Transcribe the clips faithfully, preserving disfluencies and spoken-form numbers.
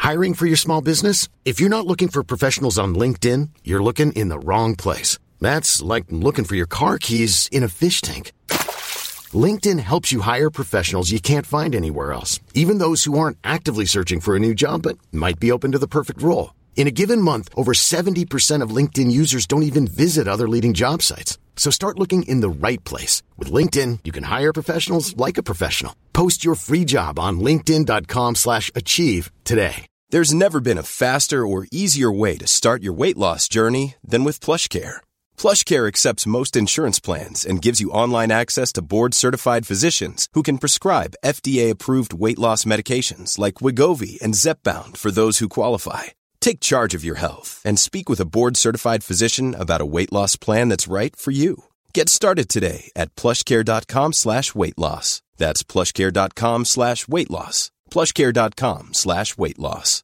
Hiring for your small business? If you're not looking for professionals on LinkedIn, you're looking in the wrong place. That's like looking for your car keys in a fish tank. LinkedIn helps you hire professionals you can't find anywhere else, even those who aren't actively searching for a new job but might be open to the perfect role. In a given month, over seventy percent of LinkedIn users don't even visit other leading job sites. So start looking in the right place. With LinkedIn, you can hire professionals like a professional. Post your free job on linkedin.com slash achieve today. There's never been a faster or easier way to start your weight loss journey than with PlushCare. PlushCare accepts most insurance plans and gives you online access to board-certified physicians who can prescribe F D A-approved weight loss medications like Wegovy and Zepbound for those who qualify. Take charge of your health and speak with a board-certified physician about a weight loss plan that's right for you. Get started today at plushcare.com slash weight loss. That's plushcare.com slash weight loss. plushcare.com slash weight loss.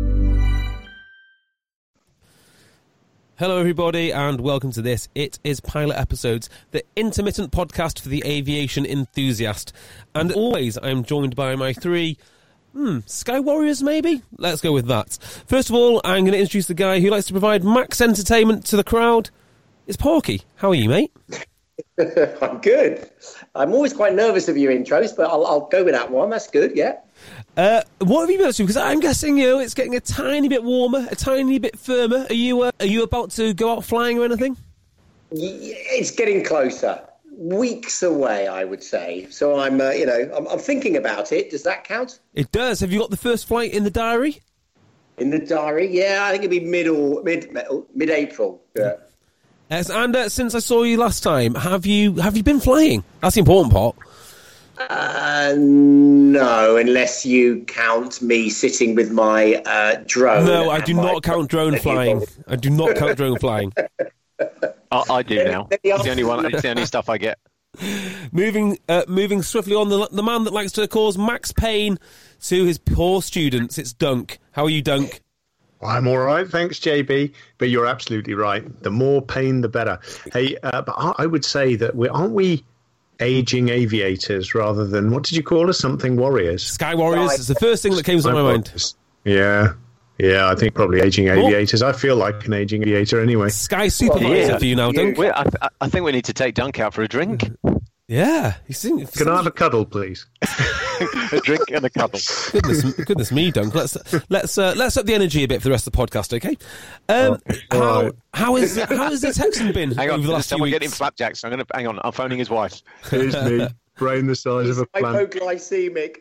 Hello, everybody, and welcome to this. It is Pilot Episodes, the intermittent podcast for the aviation enthusiast. And always, I'm joined by my three, hmm, Sky Warriors, maybe? Let's go with that. First of all, I'm going to introduce the guy who likes to provide max entertainment to the crowd. It's Porky. How are you, mate? I'm good. I'm always quite nervous of your intros, but I'll, I'll go with that one. That's good, yeah. Uh, what have you been up to? Because I'm guessing, you know, it's getting a tiny bit warmer, a tiny bit firmer. Are you uh, are you about to go out flying or anything? It's getting closer. Weeks away, I would say. So I'm, uh, you know, I'm, I'm thinking about it. Does that count? It does. Have you got the first flight in the diary? In the diary? Yeah, I think it'd be middle, mid, mid-April. Yeah. Yes, and uh, since I saw you last time, have you have you been flying? That's the important part. Uh, no, unless you count me sitting with my uh, drone. No, I do not count drone flying. I do not count drone flying. I, I do now. It's the only one. It's the only stuff I get. Moving, uh, moving swiftly on, the the man that likes to cause max pain to his poor students. It's Dunk. How are you, Dunk? I'm all right, thanks, J B. But you're absolutely right. The more pain, the better. Hey, uh, but I would say that we aren't we. aging aviators rather than, what did you call us? Something warriors? Sky Warriors is the first thing that came to my mind. Yeah. Yeah, I think probably aging aviators. I feel like an aging aviator anyway. Sky Supervisor well, yeah. for you now, Dunk. We, I, I think we need to take Dunk out for a drink. Yeah. He's seen, Can I have a cuddle, please? A drink and a cuddle. Goodness, goodness me, Dunk. Let's let's uh, let's up the energy a bit for the rest of the podcast, okay? Um, oh, how right. how is how has the Texan been hang on, over the last few someone weeks? getting flapjacks. I'm going to hang on. I'm phoning his wife. Here's me, brain the size He's of a plant. Hypoglycemic.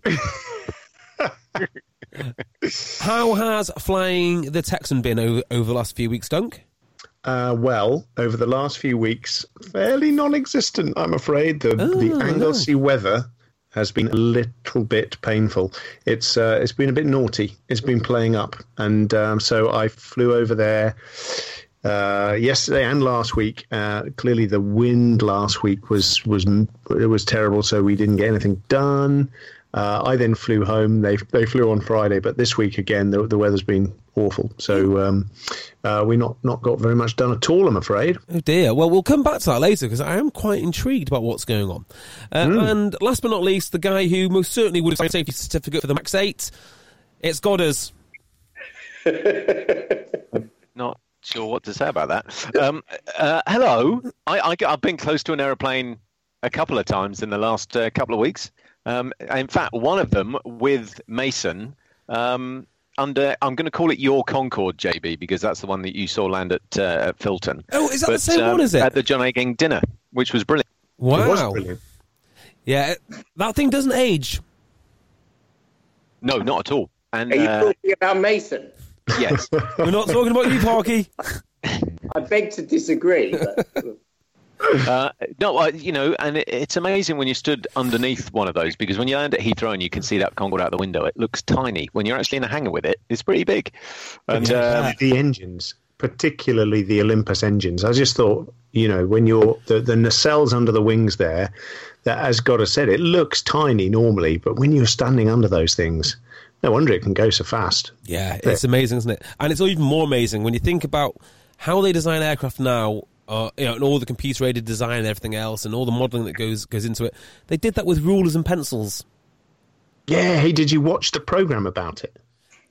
How has flying the Texan been over over the last few weeks, Dunk? Uh, well, over the last few weeks, fairly non-existent, I'm afraid. The oh, the Anglesey no. weather has been a little bit painful. It's uh, it's been a bit naughty. It's been playing up, and um, so I flew over there uh, yesterday and last week. Uh, clearly, the wind last week was was it was terrible, so we didn't get anything done. Uh, I then flew home. They they flew on Friday, but this week again, the, the weather's been awful. So um, uh, we not not got very much done at all, I'm afraid. Oh dear. Well, we'll come back to that later because I am quite intrigued about what's going on. Uh, mm. And last but not least, the guy who most certainly would have signed a safety certificate for the Max eight. It's Godders. I'm not sure what to say about that. Um, uh, hello. I, I, I've been close to an aeroplane a couple of times in the last uh, couple of weeks. Um, in fact, one of them with Mason um, under, I'm going to call it your Concorde, J B, because that's the one that you saw land at, uh, at Filton. Oh, is that but, the same um, one, is it? At the John A. Gang dinner, which was brilliant. Wow. It was brilliant. Yeah, that thing doesn't age. No, not at all. And, Are you uh, talking about Mason? Yes. We're not talking about you, Parky. I beg to disagree. But... Uh, no, uh, you know, and it, it's amazing when you stood underneath one of those, because when you land at Heathrow and you can see that Concorde out the window, it looks tiny. When you're actually in a hangar with it, it's pretty big. And yeah, um, the engines, particularly the Olympus engines, I just thought, you know, when you're the, the nacelles under the wings there, that, as Goddard said, it looks tiny normally, but when you're standing under those things, no wonder it can go so fast. Yeah, it's amazing, isn't it? And it's even more amazing when you think about how they design aircraft now. Uh, you know, and all the computer-aided design and everything else, and all the modelling that goes goes into it. They did that with rulers and pencils. Yeah. Hey, did you watch the programme about it?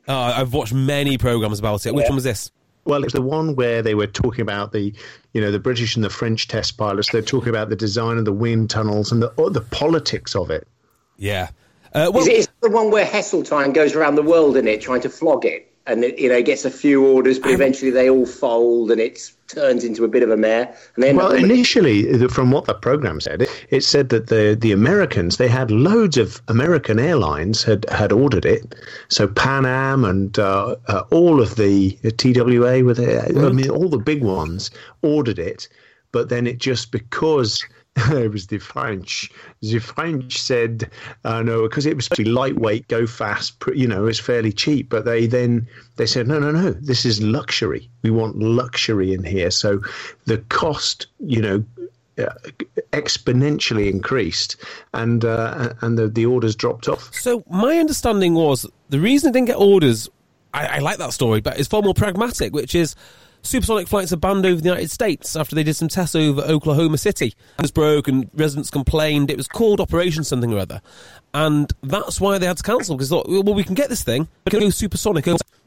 Oh, I've watched many programmes about it. Which Yeah. one was this? Well, it's the one where they were talking about the, you know, the British and the French test pilots. They're talking about the design of the wind tunnels and the oh, the politics of it. Yeah. Uh, well, Is it is the one where Heseltine goes around the world in it trying to flog it? And it, you know, gets a few orders, but eventually they all fold, and it turns into a bit of a mare. And then, Well, initially, the- from what the program said, it, it said that the the Americans, they had loads of American airlines had, had ordered it. So Pan Am and uh, uh, all of the T W A, with it, I mean, all the big ones ordered it. But then it just because it was the French, the French said, uh, no, because it was supposed to be lightweight, go fast, pr- you know, it's fairly cheap. But they then they said, no, no, no, this is luxury. We want luxury in here. So the cost, you know, uh, exponentially increased, and uh, and the, the orders dropped off. so my understanding was the reason it didn't get orders, I, I like that story, but it's far more pragmatic, which is supersonic flights are banned over the United States after they did some tests over Oklahoma City. It was broke and residents complained. It was called Operation something or other. And that's why they had to cancel, because they thought, well, we can get this thing, but it can go supersonic.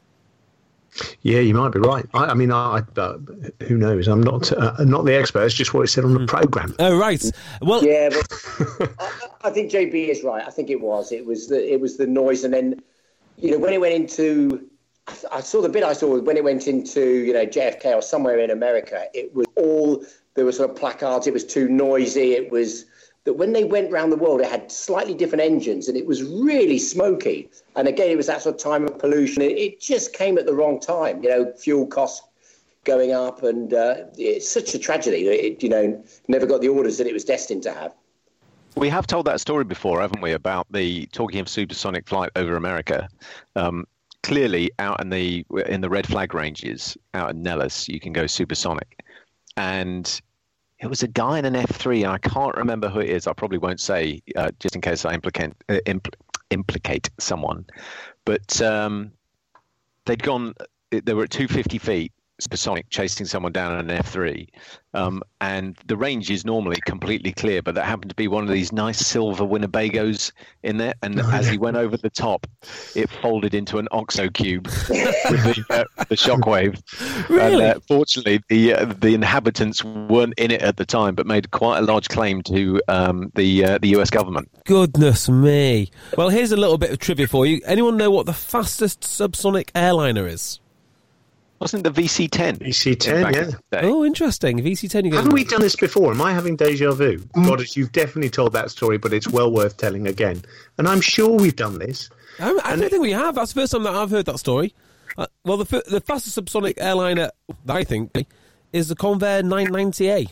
Yeah, you might be right. I, I mean, I, uh, who knows? I'm not uh, not the expert. It's just what it said on the program. Oh, right. Well, yeah, but I, I think J B is right. I think it was. It was the it was the noise, and then you know when it went into. I saw the bit I saw when it went into, you know, J F K or somewhere in America. It was all, there were sort of placards. It was too noisy. It was that when they went around the world, it had slightly different engines and it was really smoky. And again, it was that sort of time of pollution. It, it just came at the wrong time, you know, fuel costs going up. And uh, it's such a tragedy that it, you know, never got the orders that it was destined to have. We have told that story before, haven't we, about the talking of supersonic flight over America. Um, Clearly, out in the in the red flag ranges, out in Nellis, you can go supersonic. And it was a guy in an F three, and I can't remember who it is. I probably won't say, uh, just in case I implicate uh, impl- implicate someone. But um, they'd gone. They were at two hundred fifty feet, supersonic, chasing someone down in an F three, um, and the range is normally completely clear, but that happened to be one of these nice silver Winnebagos in there, and Oh, as yeah. he went over the top, it folded into an OXO cube with the, uh, the shockwave. Really? And, uh, fortunately, the uh, the inhabitants weren't in it at the time, but made quite a large claim to um, the uh, the U S government. goodness me. Well, here's a little bit of trivia for you. Anyone know what the fastest subsonic airliner is? Wasn't it the V C ten? V C ten, back yeah. in the day? Oh, interesting. V C ten, you go. Haven't we done this before? Am I having deja vu? God, you've definitely told that story, but it's well worth telling again. And I'm sure we've done this. I, I don't think we have. That's the first time that I've heard that story. Uh, well, the f- the fastest subsonic airliner, I think, is the Convair nine ninety A.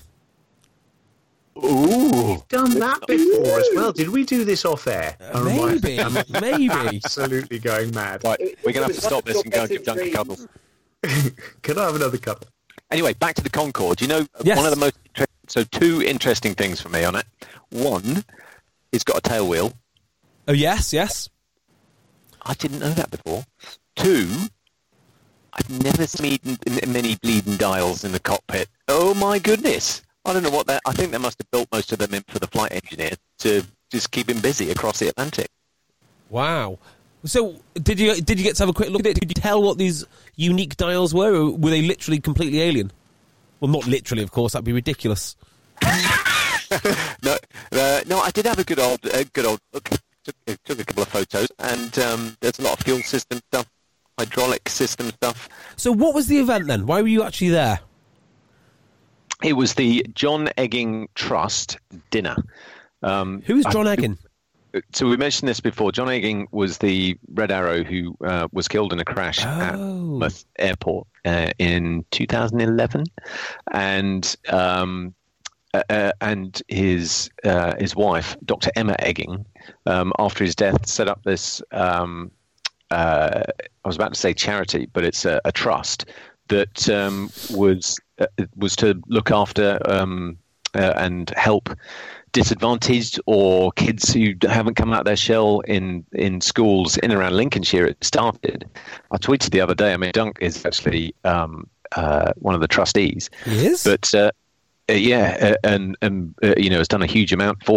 Ooh. Done that before as well. Did we do this off air? Or am I- Maybe, I'm maybe. absolutely going mad. Right, we're going to have to It was stop this and go and give one of Duncan a your couple. best Can I have another couple? Anyway, back to the Concorde. You know, Yes. one of the most inter- so two interesting things for me on it. One, it's got a tail wheel. Oh, yes, yes. I didn't know that before. Two, I've never seen m- many bleeding dials in the cockpit. Oh my goodness! I don't know what that. I think they must have built most of them in for the flight engineer to just keep him busy across the Atlantic. Wow. So, did you did you get to have a quick look at it? Did you tell what these unique dials were, or were they literally completely alien? Well, not literally, of course. That'd be ridiculous. No, uh, no, I did have a good old, uh, good old look. Took, took a couple of photos, and um, there's a lot of fuel system stuff, hydraulic system stuff. So, what was the event then? Why were you actually there? It was the John Egging Trust dinner. Um, Who's I- John Egging? So we mentioned this before. John Egging was the Red Arrow who uh, was killed in a crash at Oh. Plymouth Airport uh, in two thousand eleven, and um, uh, and his uh, his wife, Doctor Emma Egging, um, after his death, set up this. Um, uh, I was about to say charity, but it's a, a trust that um, was uh, was to look after um, uh, and help disadvantaged or kids who haven't come out of their shell in, in schools in and around Lincolnshire. It started. I tweeted the other day. I mean, Dunk is actually um, uh, one of the trustees. He is? But uh, uh, yeah, uh, and and uh, you know, has done a huge amount for it.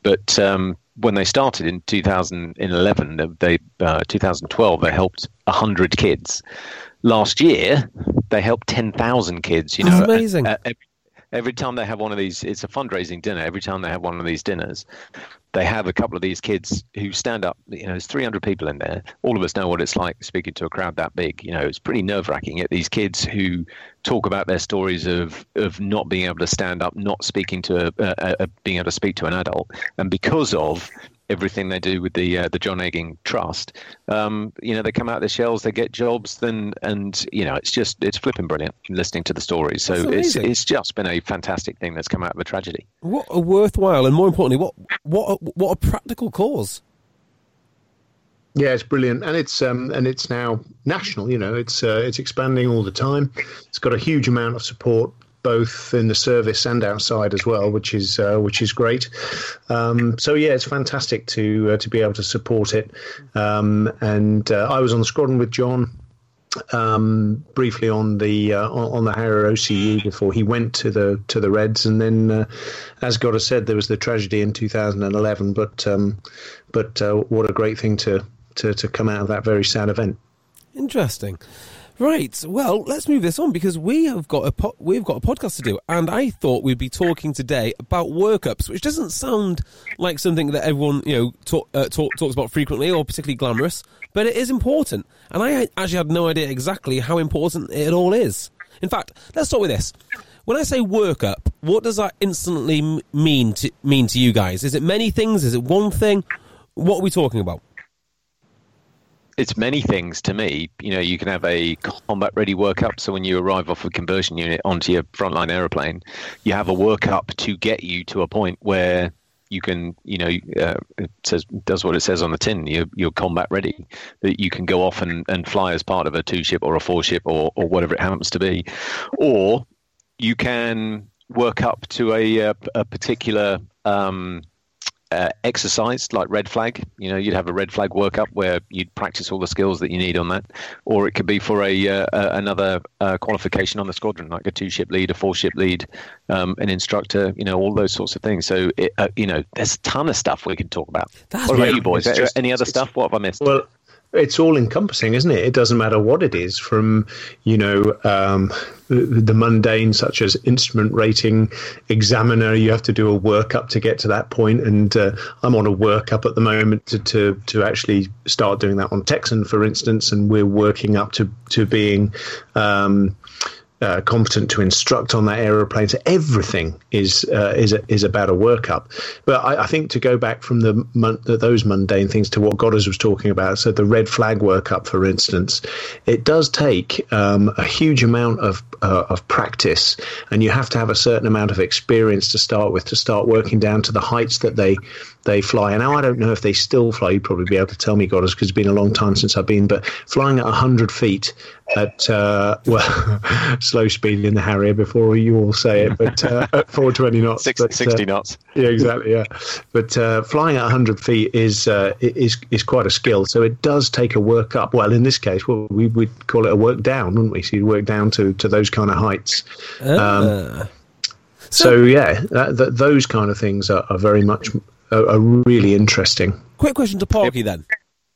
But um, when they started in two thousand eleven, they uh, two thousand twelve, they helped one hundred kids. Last year, they helped ten thousand kids. You know, That's amazing. Uh, every, every time they have one of these, it's a fundraising dinner. Every time they have one of these dinners, they have a couple of these kids who stand up. You know, there's three hundred people in there. All of us know what it's like speaking to a crowd that big. You know, it's pretty nerve-wracking. Yet these kids who talk about their stories of of not being able to stand up, not speaking to, a, a, a, being able to speak to an adult, and because of everything they do with the uh, the John Egging Trust, um, you know, they come out of their shells, they get jobs, then and you know, it's just it's flipping brilliant listening to the stories. So it's it's just been a fantastic thing that's come out of a tragedy. What a worthwhile, and more importantly, what what a, what a practical cause. Yeah, it's brilliant, and it's um, and it's now national. You know, it's uh, it's expanding all the time. It's got a huge amount of support, both in the service and outside as well, which is uh, which is great. Um, so yeah, it's fantastic to uh, to be able to support it. Um, and uh, I was on the squadron with John um, briefly on the uh, on the Harrier O C E before he went to the to the Reds, and then uh, as God has said, there was the tragedy in two thousand eleven. But um, but uh, what a great thing to, to to come out of that very sad event. Interesting. Right, well, let's move this on because we have got a po- we've got a podcast to do, and I thought we'd be talking today about workups, which doesn't sound like something that everyone you know talk, uh, talk, talks about frequently or particularly glamorous, but it is important, and I actually had no idea exactly how important it all is. In fact, let's start with this. When I say workup, what does that instantly m- mean to mean to you guys? Is it many things? Is it one thing? What are we talking about? It's many things to me. You know, you can have a combat-ready workup. So when you arrive off a conversion unit onto your frontline aeroplane, you have a workup to get you to a point where you can, you know, uh, it says does what it says on the tin. You're, you're combat-ready. That you can go off and, and fly as part of a two-ship or a four-ship or, or whatever it happens to be, or you can work up to a a, a particular. Um, Uh, exercise like red flag. You know, you'd have a red flag workup where you'd practice all the skills that you need on that, or it could be for a uh, uh, another uh, qualification on the squadron, like a two-ship lead, a four-ship lead, um, an instructor. You know, all those sorts of things. So, it, uh, you know, there's a ton of stuff we can talk about. That's what about really, you boys? just, Any other stuff? What have I missed? Well, it's all encompassing, isn't it? It doesn't matter what it is, from, you know, um, the, the mundane, such as instrument rating, examiner. You have to do a workup to get to that point, and uh, I'm on a workup at the moment to, to to actually start doing that on Texan, for instance, and we're working up to to being um, Uh, competent to instruct on that aeroplane. So everything is uh, is a, is about a workup. But I, I think to go back from the, mon- the those mundane things to what Goddard was talking about, so the red flag workup, for instance, it does take um, a huge amount of uh, of practice, and you have to have a certain amount of experience to start with, to start working down to the heights that they they fly. And now I don't know if they still fly. You'd probably be able to tell me, Goddard, because it's been a long time since I've been. But flying at one hundred feet at uh, well, slow speed in the Harrier, before you all say it, but uh, at four hundred twenty knots, Six, but, sixty uh, knots. Yeah, exactly. Yeah, but uh, flying at one hundred feet is uh, is is quite a skill. So it does take a work up. Well, in this case, well, we would call it a work down, wouldn't we? So you work down to, to those kind of heights. Uh, um, so, so yeah, that, that, those kind of things are, are very much are, are really interesting. Quick question to Parky then.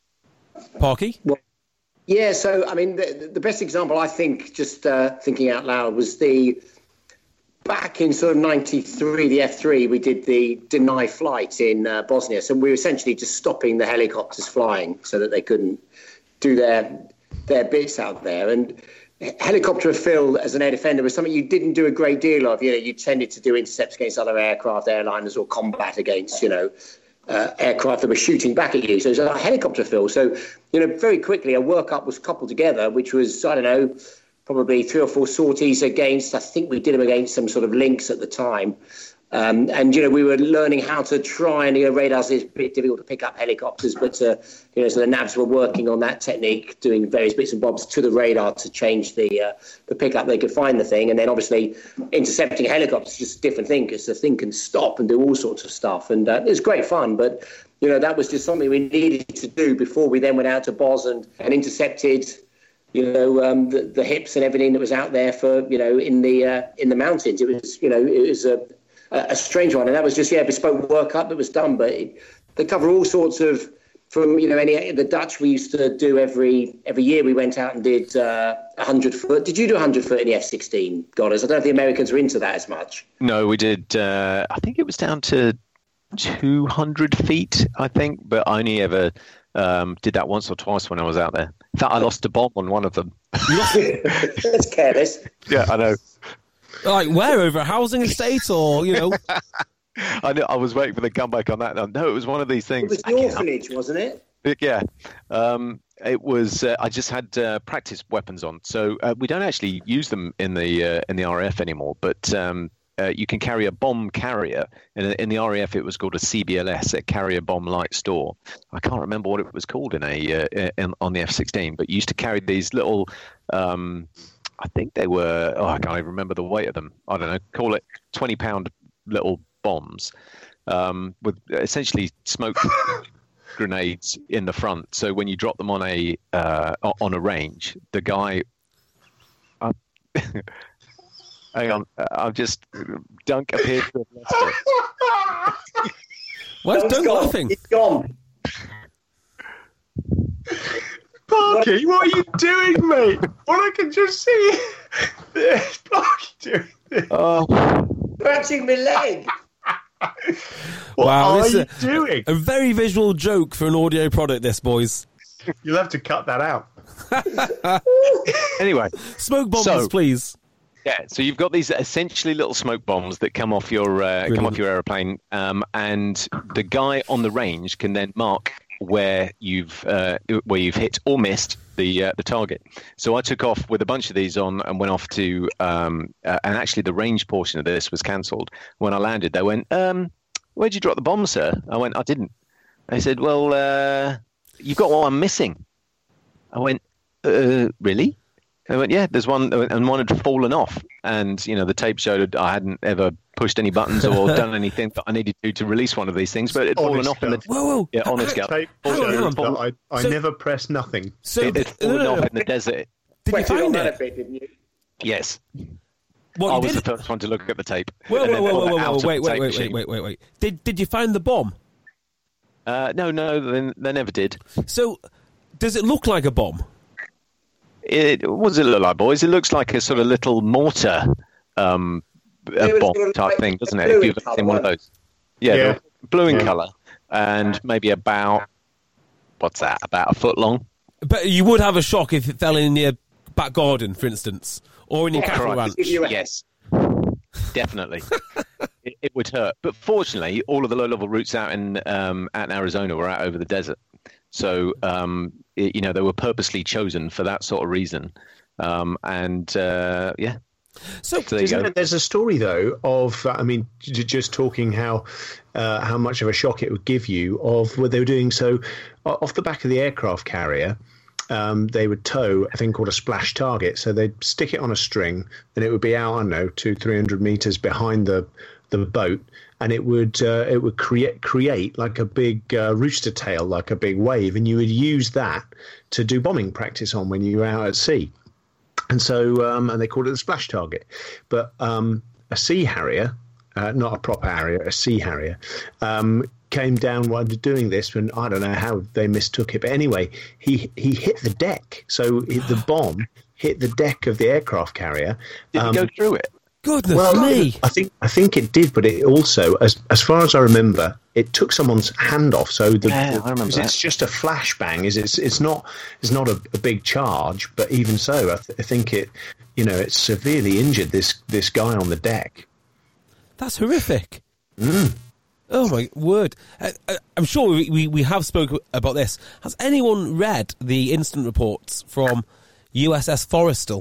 Parky? Well, yeah, so, I mean, the, the best example, I think, just uh, thinking out loud, was the, back in sort of ninety-three, the F three, we did the deny flight in uh, Bosnia. So we were essentially just stopping the helicopters flying so that they couldn't do their their bits out there. And helicopter fill as an air defender was something you didn't do a great deal of. You know, you tended to do intercepts against other aircraft, airliners, or combat against, you know, Uh, aircraft that were shooting back at you. So it was a helicopter fill. So, you know, very quickly a workup was coupled together, which was, I don't know, probably three or four sorties against, I think we did them against some sort of links at the time. Um, and, you know, we were learning how to try, and, you know, radars is a bit difficult to pick up helicopters, but, uh, you know, so the navs were working on that technique, doing various bits and bobs to the radar to change the uh, the pickup. They could find the thing. And then obviously intercepting a helicopter is just a different thing, because the thing can stop and do all sorts of stuff. And uh, it was great fun, but, you know, that was just something we needed to do before we then went out to Bos and, and intercepted, you know, um, the, the hips and everything that was out there for, you know, in the uh, in the mountains. It was, you know, it was a a, a strange one, and that was just yeah, bespoke workup that was done. But it, they cover all sorts of from you know any the Dutch we used to do every every year. We went out and did uh, a hundred foot. Did you do a hundred foot in the F sixteen, Godders? I don't know if the Americans were into that as much. No, we did. Uh, I think it was down to two hundred feet. I think, but I only ever um, did that once or twice when I was out there. In fact, I lost a bomb on one of them. That's careless. Yeah, I know. Like where? Over a housing estate, or you know? I know. I was waiting for the comeback on that. No, it was one of these things. It was the orphanage, wasn't it? Yeah. Um, it was. Uh, I just had uh, practice weapons on, so uh, we don't actually use them in the uh, in the R A F anymore. But um, uh, you can carry a bomb carrier. In, in the R A F, it was called a C B L S, a carrier bomb light store. I can't remember what it was called in a uh, in, on the F sixteen, but you used to carry these little. Um, I think they were. Oh, I can't even remember the weight of them. I don't know. Call it twenty pound little bombs um, with essentially smoke grenades in the front. So when you drop them on a uh, on a range, the guy. Uh, hang on, I've just Dunk appeared to have lost it. Why is Dunk laughing? It's gone. Parky, what are you doing, mate? All I can just see is Parky doing this. Oh. Scratching my leg. What Wow, are this you is a, doing? A very visual joke for an audio product, this, boys. You'll have to cut that out. Anyway, Smoke bombs, So- please. yeah. So you've got these essentially little smoke bombs that come off your uh, come Brilliant. off your aeroplane, um, and the guy on the range can then mark where you've uh, where you've hit or missed the uh, the target. So I took off with a bunch of these on and went off to um, uh, and actually the range portion of this was cancelled. When I landed, they went, um, "Where'd you drop the bomb, sir?" I went, "I didn't." They said, "Well, uh, you've got one missing." I went, uh, "Really?" They went, "Yeah, there's one," and one had fallen off, and you know the tape showed I hadn't ever pushed any buttons or done anything that I needed to to release one of these things, but it had fallen Honest off in the Whoa, whoa. yeah honest Hang- scout. Tape Hang on, hang on. shows that I, I So- never press nothing. So, It had no, fallen no, no, off no. in the desert. Did you Sweated on find that it? a bit, didn't you? Yes, What, I you was did the it? first one to look at the tape. Whoa, and whoa, then whoa, pull whoa, it whoa, out whoa. of the Wait, wait, tape wait, wait, machine. wait, wait, wait. Did Did you find the bomb? Uh, no, no, they, they never did. So, does it look like a bomb? It, what does it look like, boys? It looks like a sort of little mortar um, It a was bomb sort of type like thing, doesn't it? blue If in you've ever colour, seen one of wasn't those. Yeah, Yeah. they're blue in Yeah. colour and maybe about, what's that, about a foot long? But you would have a shock if it fell in your back garden, for instance, or in your cattle ranch. If you were- Yes, definitely. it, it would hurt. But fortunately, all of the low-level routes out in um, out in Arizona were out over the desert. So, um, it, you know, they were purposely chosen for that sort of reason. Um, and, uh, yeah, So, so there you Isn't go. it, there's a story though of uh, I mean j- just talking how uh, how much of a shock it would give you of what they were doing. So o- off the back of the aircraft carrier, um, they would tow a thing called a splash target. So they'd stick it on a string, and it would be out I don't know two three hundred meters behind the the boat, and it would uh, it would create create like a big uh, rooster tail, like a big wave, and you would use that to do bombing practice on when you were out at sea. And so, um, and they called it the splash target. But um, a Sea Harrier, uh, not a proper Harrier, a Sea Harrier, um, came down while doing this, and I don't know how they mistook it. But anyway, he, he hit the deck. So he, the bomb hit the deck of the aircraft carrier. Did Um, it go through it? goodness well, me. I think I think it did, but it also, as as far as I remember, it took someone's hand off. So the, Yeah, the- I remember it's that. just a flashbang. Is it's it's not it's not a, a big charge, but even so, I, th- I think it you know it severely injured this this guy on the deck. That's horrific. Mm. Oh my word! Uh, uh, I'm sure we, we, we have spoken about this. Has anyone read the incident reports from U S S Forrestal?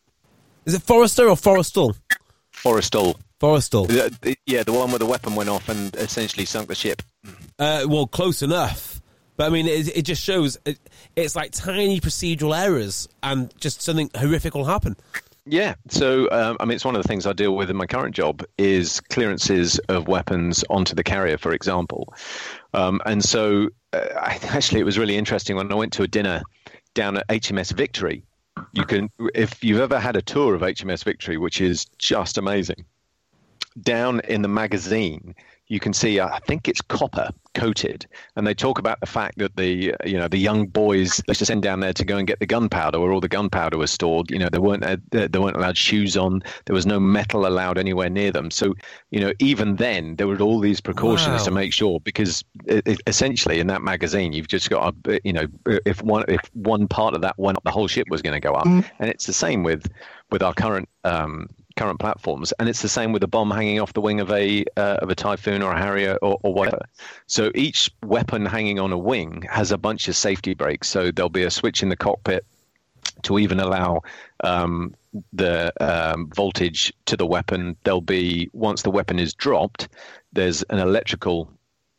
Is it Forrester or Forrestal? Forrestal. Forrestal. The- the- Yeah, the one where the weapon went off and essentially sunk the ship. Uh, well, close enough. But I mean, it, it just shows it, it's like tiny procedural errors, and just something horrific will happen. Yeah, so um, I mean, it's one of the things I deal with in my current job is clearances of weapons onto the carrier, for example. Um, and so, uh, I, actually, it was really interesting when I went to a dinner down at H M S Victory. You can, if you've ever had a tour of H M S Victory, which is just amazing. down in the magazine, you can see, I think it's copper coated, and they talk about the fact that the you know the young boys they used to send down there to go and get the gunpowder, where all the gunpowder was stored. You know, they weren't uh, they weren't allowed shoes on. There was no metal allowed anywhere near them. So, you know, even then there were all these precautions Wow. to make sure, because it, it, essentially in that magazine you've just got a, you know if one if one part of that went up, the whole ship was going to go up, mm. and it's the same with with our current. Um, current platforms, and it's the same with a bomb hanging off the wing of a uh, of a Typhoon or a Harrier or, or whatever. So each weapon hanging on a wing has a bunch of safety brakes. So there'll be a switch in the cockpit to even allow um, the um, voltage to the weapon. There'll be, once the weapon is dropped, there's an electrical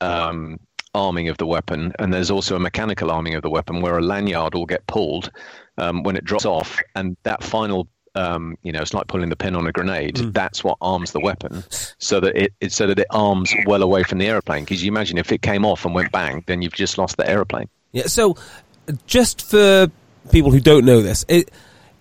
um, arming of the weapon, and there's also a mechanical arming of the weapon where a lanyard will get pulled um, when it drops off, and that final Um, you know, it's like pulling the pin on a grenade. Mm. That's what arms the weapon, so that it, it so that it arms well away from the aeroplane. Because you imagine if it came off and went bang, then you've just lost the aeroplane. Yeah. So, just for people who don't know this, it,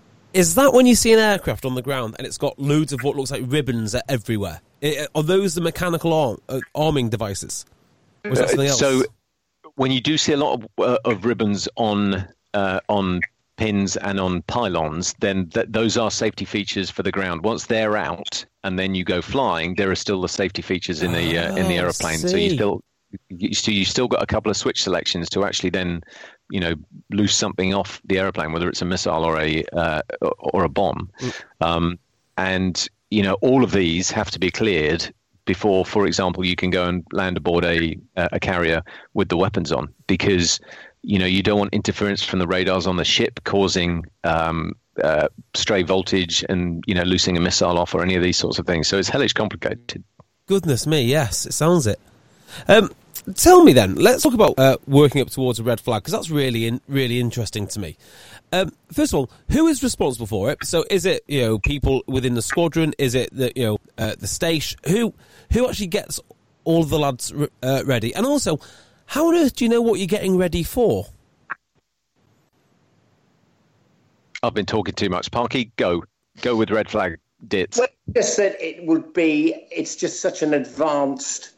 is that when you see an aircraft on the ground and it's got loads of what looks like ribbons everywhere? It, are those the mechanical arm, uh, arming devices? Or is that something else? So, when you do see a lot of, uh, of ribbons on uh, on pins and on pylons, then th- those are safety features for the ground. Once they're out and then you go flying, there are still the safety features in the uh, in the aeroplane. So you still you still you still got a couple of switch selections to actually then, you know, loose something off the aeroplane, whether it's a missile or a uh, or a bomb. Mm. Um, and you know, all of these have to be cleared before, for example, you can go and land aboard a a carrier with the weapons on, because you know, you don't want interference from the radars on the ship causing um, uh, stray voltage and, you know, loosing a missile off or any of these sorts of things. So it's hellish complicated. Goodness me, yes, it sounds it. Um, tell me then, let's talk about uh, working up towards a red flag, because that's really, in, really interesting to me. Um, first of all, who is responsible for it? So is it, you know, people within the squadron? Is it the, you know, uh, the station? Who, who actually gets all of the lads uh, ready? And also, how on earth do you know what you're getting ready for? I've been talking too much. Parky, go. Go with red flag dits. Well, just that it would be, it's just such an advanced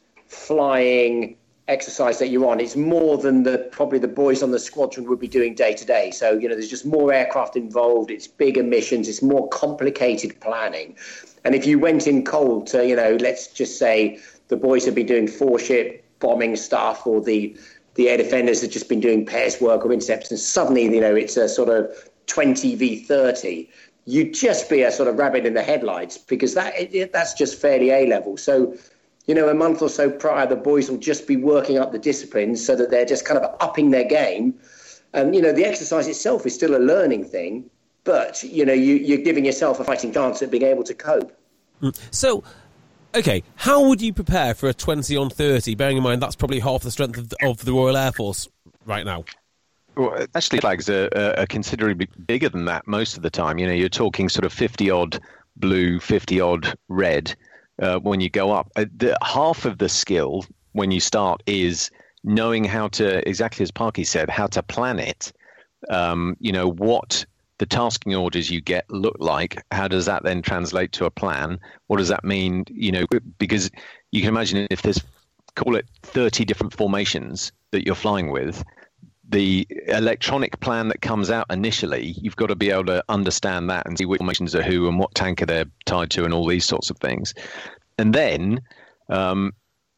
flying exercise that you're on. It's more than the probably the boys on the squadron would be doing day to day. So, you know, there's just more aircraft involved. It's bigger missions. It's more complicated planning. And if you went in cold to, you know, let's just say the boys have been doing four-ship bombing stuff, or the the air defenders have just been doing pairs work or intercepts, and suddenly, you know, it's a sort of twenty v thirty, you'd just be a sort of rabbit in the headlights, because that it, that's just fairly A-level. So, you know, a month or so prior, the boys will just be working up the disciplines so that they're just kind of upping their game. And, you know, the exercise itself is still a learning thing, but, you know, you, you're giving yourself a fighting chance at being able to cope. Mm. So, okay, how would you prepare for a twenty on thirty, bearing in mind that's probably half the strength of the, of the Royal Air Force right now? Well, actually, flags are, are considerably bigger than that most of the time. You know, you're talking sort of fifty-odd blue, fifty-odd red uh, when you go up. Uh, the, half of the skill when you start is knowing how to, exactly as Parky said, how to plan it. Um, you know, what the tasking orders you get look like. How does that then translate to a plan? What does that mean? You know, because you can imagine if there's, call it thirty different formations that you're flying with, the electronic plan that comes out initially, you've got to be able to understand that and see which formations are who and what tanker they're tied to and all these sorts of things. And then um,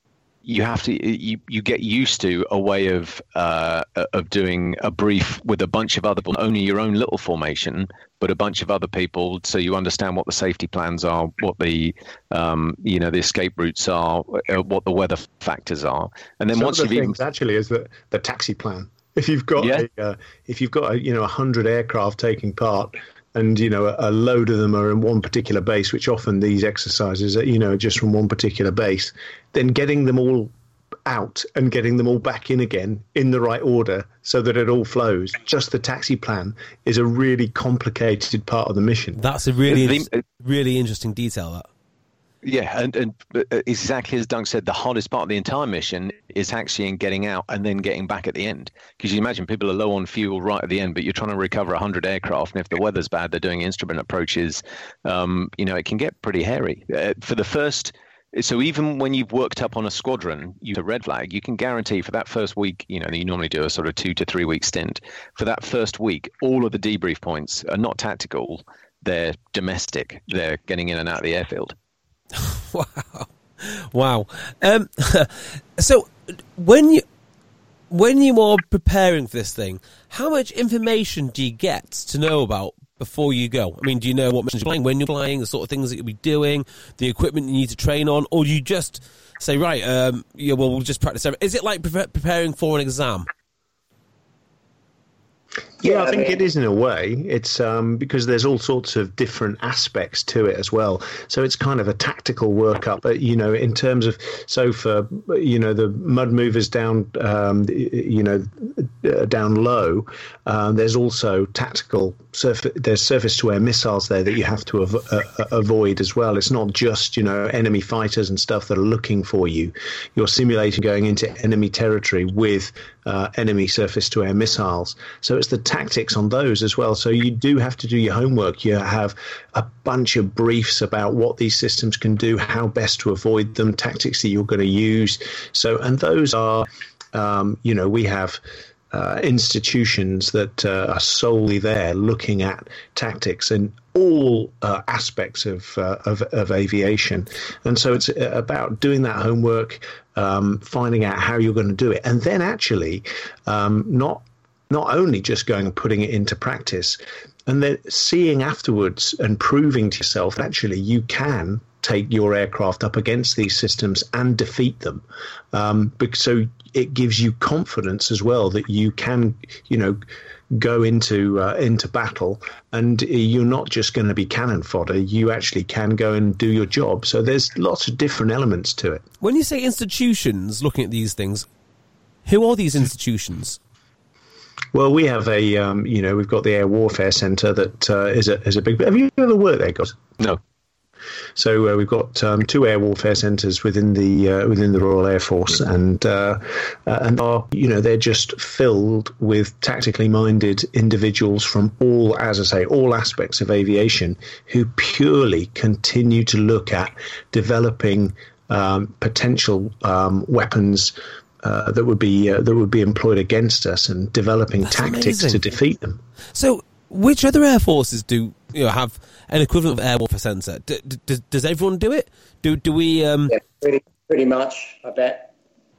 you have to you, you get used to a way of uh, of doing a brief with a bunch of other people, not only your own little formation, but a bunch of other people, so you understand what the safety plans are, what the um, you know the escape routes are, uh, what the weather factors are, and then Some once of the you've things even actually is the the taxi plan. If you've got yeah. a, uh, if you've got a, you know a hundred aircraft taking part, and you know a, a load of them are in one particular base, which often these exercises are you know just from one particular base, then getting them all out and getting them all back in again in the right order so that it all flows. Just the taxi plan is a really complicated part of the mission. That's a really the, really interesting detail. That. Yeah, and, and exactly as Doug said, the hardest part of the entire mission is actually in getting out and then getting back at the end. Because you imagine people are low on fuel right at the end, but you're trying to recover one hundred aircraft, and if the weather's bad, they're doing instrument approaches. Um, you know, it can get pretty hairy. Uh, for the first So even when you've worked up on a squadron, you a red flag, you can guarantee for that first week, you know, you normally do a sort of two to three week stint. For that first week, all of the debrief points are not tactical, they're domestic. They're getting in and out of the airfield. Wow. Wow. Um, so when you when you are preparing for this thing, how much information do you get to know about before you go? I mean, do you know what missions you're flying, when you're flying, the sort of things that you'll be doing, the equipment you need to train on, or do you just say, right, um, yeah, well, we'll just practice everything? Is it like pre- preparing for an exam? Yeah, I think it is in a way. It's um, because there's all sorts of different aspects to it as well. So it's kind of a tactical workup, but, you know, in terms of, so for, you know, the mud movers down, um, you know, uh, down low, um, there's also tactical, surf- there's surface-to-air missiles there that you have to av- uh, avoid as well. It's not just, you know, enemy fighters and stuff that are looking for you. You're simulating going into enemy territory with uh, enemy surface-to-air missiles. So it's the tactics on those as well. So you do have to do your homework. You have a bunch of briefs about what these systems can do, how best to avoid them, tactics that you're going to use. So, and those are, um, you know, we have uh, institutions that uh, are solely there looking at tactics and all uh, aspects of, uh, of of aviation. And so it's about doing that homework, um, finding out how you're going to do it, and then actually um, not not only just going and putting it into practice, and then seeing afterwards and proving to yourself actually you can take your aircraft up against these systems and defeat them. Um, so it gives you confidence as well that you can, you know, go into uh, into battle, and you're not just going to be cannon fodder. You actually can go and do your job. So there's lots of different elements to it. When you say institutions looking at these things, who are these institutions? Well, we have a, um, you know, we've got the Air Warfare Centre that uh, is a is a big. Have you ever worked there, guys? No. So uh, we've got um, two air warfare centres within the uh, within the Royal Air Force, and uh, uh, and are you know they're just filled with tactically minded individuals from all, as I say, all aspects of aviation, who purely continue to look at developing um, potential um, weapons uh, that would be uh, that would be employed against us, and developing That's tactics amazing. to defeat them. So, which other air forces do you know have an equivalent of Air Warfare Centre? D- d- does everyone do it? Do do we? Um... Yeah, pretty pretty much. I bet.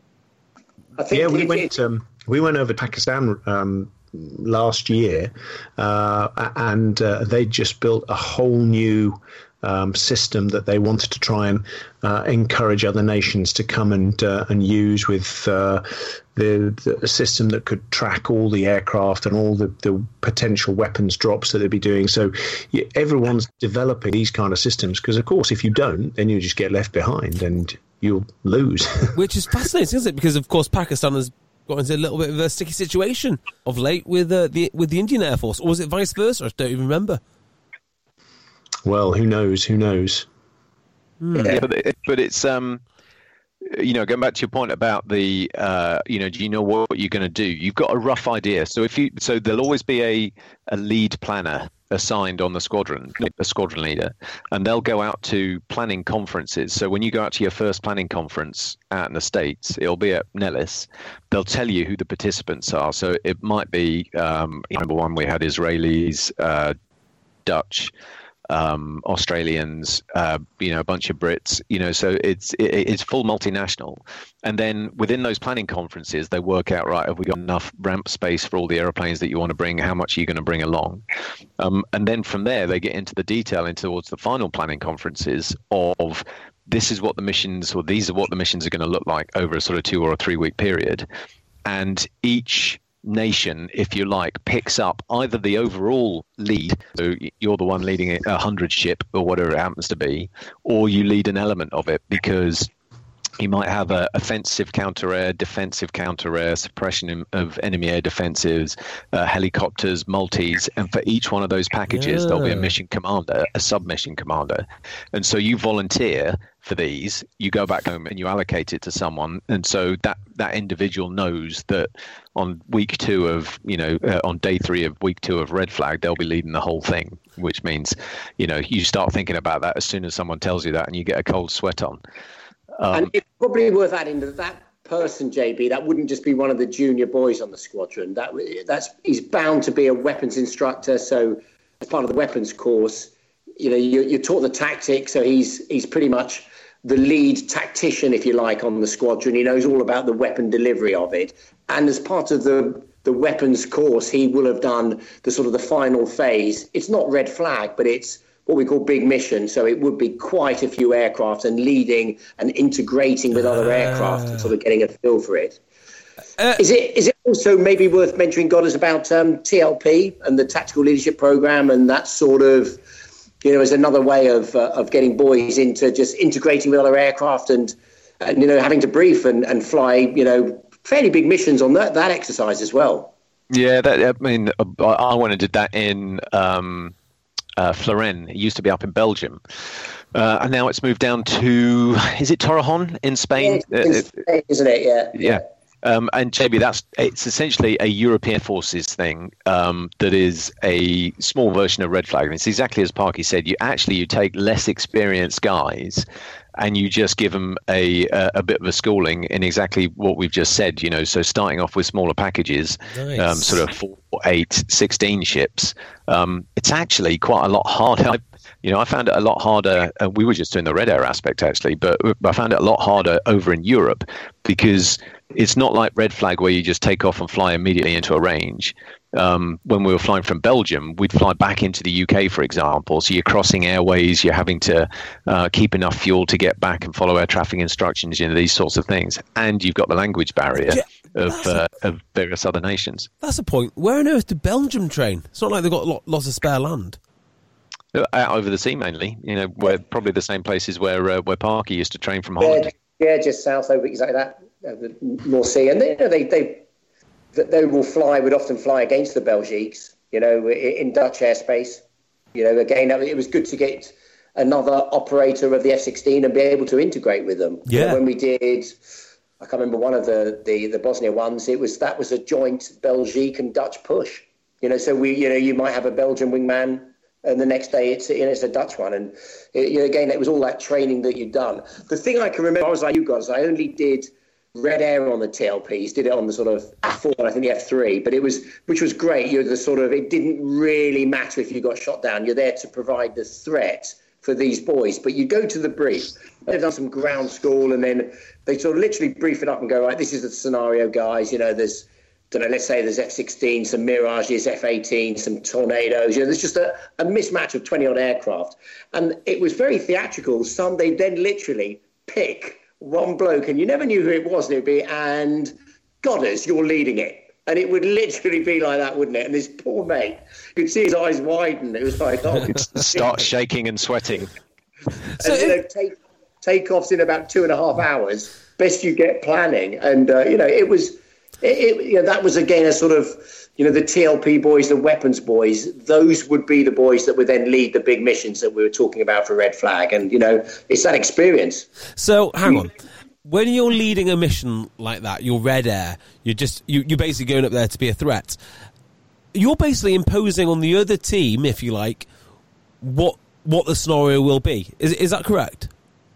I think yeah, we it, went. It, um, we went over to Pakistan um, last year, uh, and uh, they just built a whole new um, system that they wanted to try and uh, encourage other nations to come and uh, and use with uh, the, the system that could track all the aircraft and all the, the potential weapons drops that they'd be doing. So yeah, everyone's developing these kind of systems because, of course, if you don't, then you just get left behind and you'll lose. Which is fascinating, isn't it? Because, of course, Pakistan has got into a little bit of a sticky situation of late with uh, the with the Indian Air Force. Or was it vice versa? I don't even remember. Well, who knows? Who knows? Mm. Yeah, but, it, but it's um, you know, going back to your point about the uh, you know, do you know what you're going to do? You've got a rough idea. So if you, so there'll always be a a lead planner assigned on the squadron, a squadron leader, and they'll go out to planning conferences. So when you go out to your first planning conference out in the States, it'll be at Nellis. They'll tell you who the participants are. So it might be um, number one, we had Israelis, uh, Dutch. Um, Australians, uh, you know, a bunch of Brits, you know, so it's it, it's full multinational. And then within those planning conferences, they work out, right, have we got enough ramp space for all the aeroplanes that you want to bring? How much are you going to bring along? Um, and then from there, they get into the detail into towards the final planning conferences of this is what the missions, or these are what the missions are going to look like over a sort of two or a three week period. And each nation, if you like, picks up either the overall lead, so you're the one leading a hundred ship or whatever it happens to be, or you lead an element of it, because you might have a offensive counter-air, defensive counter-air, suppression of enemy air defensives, uh, helicopters, multis, and for each one of those packages, yeah. there'll be a mission commander, a sub-mission commander. And so you volunteer for these, you go back home and you allocate it to someone, and so that, that individual knows that on week two of, you know, uh, on day three of week two of Red Flag, they'll be leading the whole thing, which means, you know, you start thinking about that as soon as someone tells you that and you get a cold sweat on. Um, and it's probably worth adding that that person, J B, that wouldn't just be one of the junior boys on the squadron. That that's he's bound to be a weapons instructor. So as part of the weapons course, you know, you, you're taught the tactics. So he's he's pretty much the lead tactician, if you like, on the squadron. He knows all about the weapon delivery of it. And as part of the the weapons course, he will have done the sort of the final phase. It's not red flag, but it's what we call big mission. So it would be quite a few aircraft and leading and integrating with other aircraft and sort of getting a feel for it. Uh, is it is it also maybe worth mentioning, Goddard, about um, T L P and the Tactical Leadership Programme and that sort of, you know, as another way of uh, of getting boys into just integrating with other aircraft and, and you know, having to brief and, and fly, you know, fairly big missions on that, that exercise as well. Yeah, that, I mean, I went and did that in um, uh, Florennes. It used to be up in Belgium. Uh, and now it's moved down to, is it Torrejón in Spain? Yeah, it's in Spain, isn't it? Yeah. Yeah. Um, and J B, that's it's essentially a European forces thing um, that is a small version of Red Flag. And it's exactly as Parky said. You actually you take less experienced guys, and you just give them a, a a bit of a schooling in exactly what we've just said. You know, so starting off with smaller packages, nice. um, sort of four, eight, sixteen ships. Um, it's actually quite a lot harder. I, You know, I found it a lot harder. Uh, we were just doing the Red Air aspect, actually, but I found it a lot harder over in Europe because it's not like Red Flag where you just take off and fly immediately into a range. Um, when we were flying from Belgium, we'd fly back into the U K, for example. So you're crossing airways, you're having to uh, keep enough fuel to get back and follow air traffic instructions, you know, these sorts of things. And you've got the language barrier yeah, of, uh, a, of various other nations. That's a point. Where on earth did Belgium train? It's not like they've got lot, lots of spare land. Out over the sea, mainly. You know, where probably the same places where uh, where Parky used to train from Holland. Yeah, yeah, just south over exactly that, uh, the North Sea, and they, you know, they they they will fly. Would often fly against the Belgiques. You know, in Dutch airspace. You know, again, it was good to get another operator of the F sixteen and be able to integrate with them. Yeah. You know, when we did, I can't remember one of the, the the Bosnia ones. It was that was a joint Belgique and Dutch push. You know, so we, you know, you might have a Belgian wingman. And the next day, it's you know, it's a Dutch one. And it, you know, again, it was all that training that you'd done. The thing I can remember, I was like you guys, I only did Red Air on the T L Ps, did it on the sort of F four, I think the F three, but it was, which was great. You're the sort of, it didn't really matter if you got shot down. You're there to provide the threat for these boys. But you go to the brief. They've done some ground school, and then they sort of literally brief it up and go, right, this is the scenario, guys. You know, there's, don't know, let's say there's F sixteen, some Mirages, F eighteen, some Tornadoes. You know, there's just a, a mismatch of twenty-odd aircraft. And it was very theatrical. Some, they then literally pick one bloke, and you never knew who it was, and it would be, and Goddard, you're leading it. And it would literally be like that, wouldn't it? And this poor mate, you could see his eyes widen. It was like, oh. Start shaking and sweating. And, so you know, take, takeoffs in about two and a half hours. Best you get planning. And, uh, you know, it was... It, it, you know, that was, again, a sort of, you know, the T L P boys, the weapons boys, those would be the boys that would then lead the big missions that we were talking about for Red Flag. And, you know, it's that experience. So, hang on. When you're leading a mission like that, you're Red Air, you're just, you, you're basically going up there to be a threat. You're basically imposing on the other team, if you like, what what the scenario will be. Is is that correct?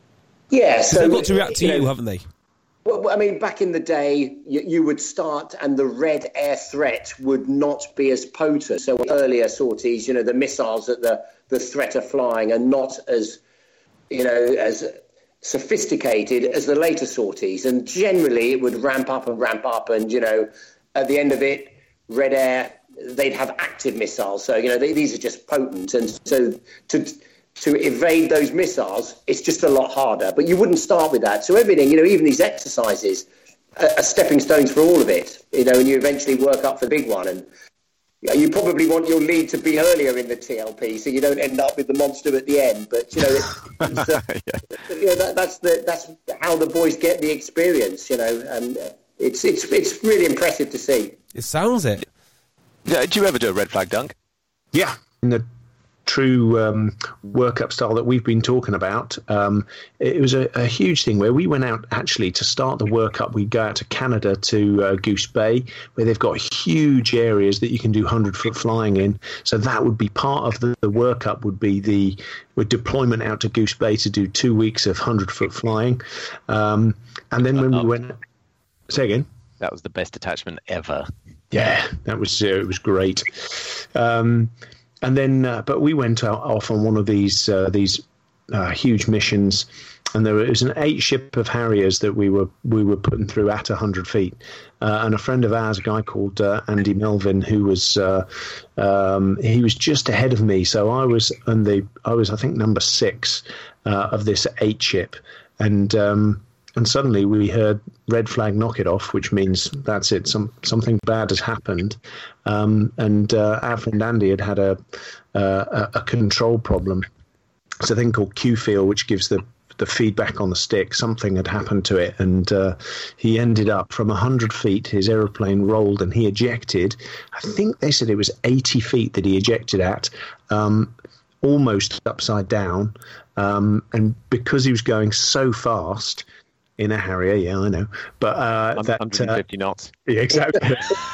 Yeah. So they've got to react to you, you know, haven't they? Well, I mean, back in the day, you, you would start and the Red Air threat would not be as potent. So earlier sorties, you know, the missiles that the, the threat are flying are not as, you know, as sophisticated as the later sorties. And generally it would ramp up and ramp up. And, you know, at the end of it, Red Air, they'd have active missiles. So, you know, they, these are just potent. And so to... to evade those missiles, it's just a lot harder. But you wouldn't start with that. So everything, you know, even these exercises are, are stepping stones for all of it, you know, and you eventually work up for the big one. And you probably want your lead to be earlier in the T L P so you don't end up with the monster at the end. But, you know, it's, it's, uh, yeah. you know that, that's the that's how the boys get the experience, you know, and it's, it's, it's really impressive to see. It sounds it. Yeah, do you ever do a Red Flag dunk? Yeah, in the true um, workup style that we've been talking about. Um, it was a, a huge thing where we went out actually to start the workup. We'd go out to Canada to uh, Goose Bay, where they've got huge areas that you can do hundred-foot flying in. So that would be part of the, the workup, would be the with deployment out to Goose Bay to do two weeks of hundred-foot flying. Um, and then when we went... Say again? That was the best attachment ever. Yeah, that was uh, it was great. Um, and then, uh, but we went out, off on one of these uh, these uh, huge missions, and there was an eight ship of Harriers that we were we were putting through at one hundred feet. Uh, and a friend of ours, a guy called uh, Andy Melvin, who was uh, um, he was just ahead of me. So I was and the I was I think number six uh, of this eight ship, and. Um, And suddenly we heard red flag, knock it off, which means that's it. Some something bad has happened. Um, and uh, our friend Andy had had a, uh, a control problem. It's a thing called Q-feel, which gives the, the feedback on the stick. Something had happened to it. And uh, he ended up from one hundred feet, his aeroplane rolled and he ejected. I think they said it was eighty feet that he ejected at, um, almost upside down. Um, and because he was going so fast... In a Harrier, yeah, I know. But uh, that, one hundred fifty uh, knots. Yeah, exactly.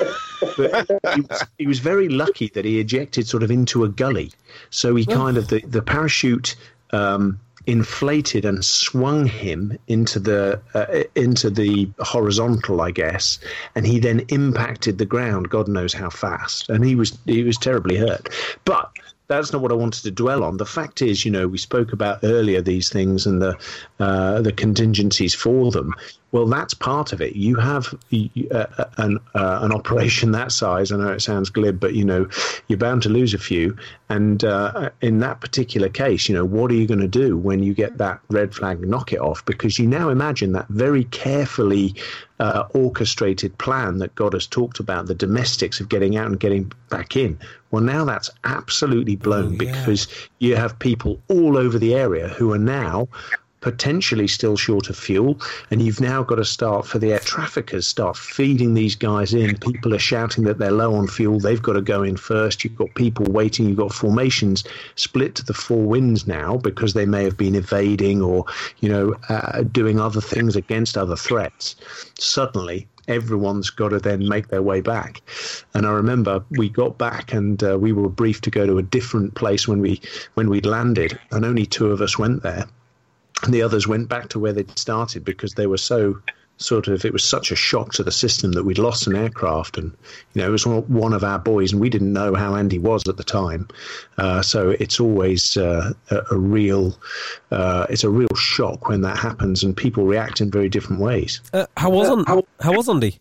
But he was, he was very lucky that he ejected sort of into a gully. So he kind of, the, the parachute um, inflated and swung him into the uh, into the horizontal, I guess. And he then impacted the ground, God knows how fast. And he was he was terribly hurt. But... that's not what I wanted to dwell on. The fact is, you know, we spoke about earlier these things and the uh, the contingencies for them. Well, that's part of it. You have uh, an uh, an operation that size. I know it sounds glib, but, you know, you're bound to lose a few. And uh, in that particular case, you know, what are you going to do when you get that red flag, knock it off? Because you now imagine that very carefully uh, orchestrated plan that God has talked about, the domestics of getting out and getting back in. Well, now that's absolutely blown, oh, yeah. because you have people all over the area who are now potentially still short of fuel, and you've now got to start, for the air traffickers, start feeding these guys in. People are shouting that they're low on fuel. They've got to go in first. You've got people waiting. You've got formations split to the four winds now because they may have been evading or, you know, uh, doing other things against other threats. Suddenly, everyone's got to then make their way back. And I remember we got back and uh, we were briefed to go to a different place when we when we landed, and only two of us went there. And the others went back to where they'd started because they were so sort of, it was such a shock to the system that we'd lost an aircraft. And, you know, it was one of our boys, and we didn't know how Andy was at the time. Uh, so it's always uh, a, a real, uh, it's a real shock when that happens, and people react in very different ways. Uh, how was on, how, how was Andy?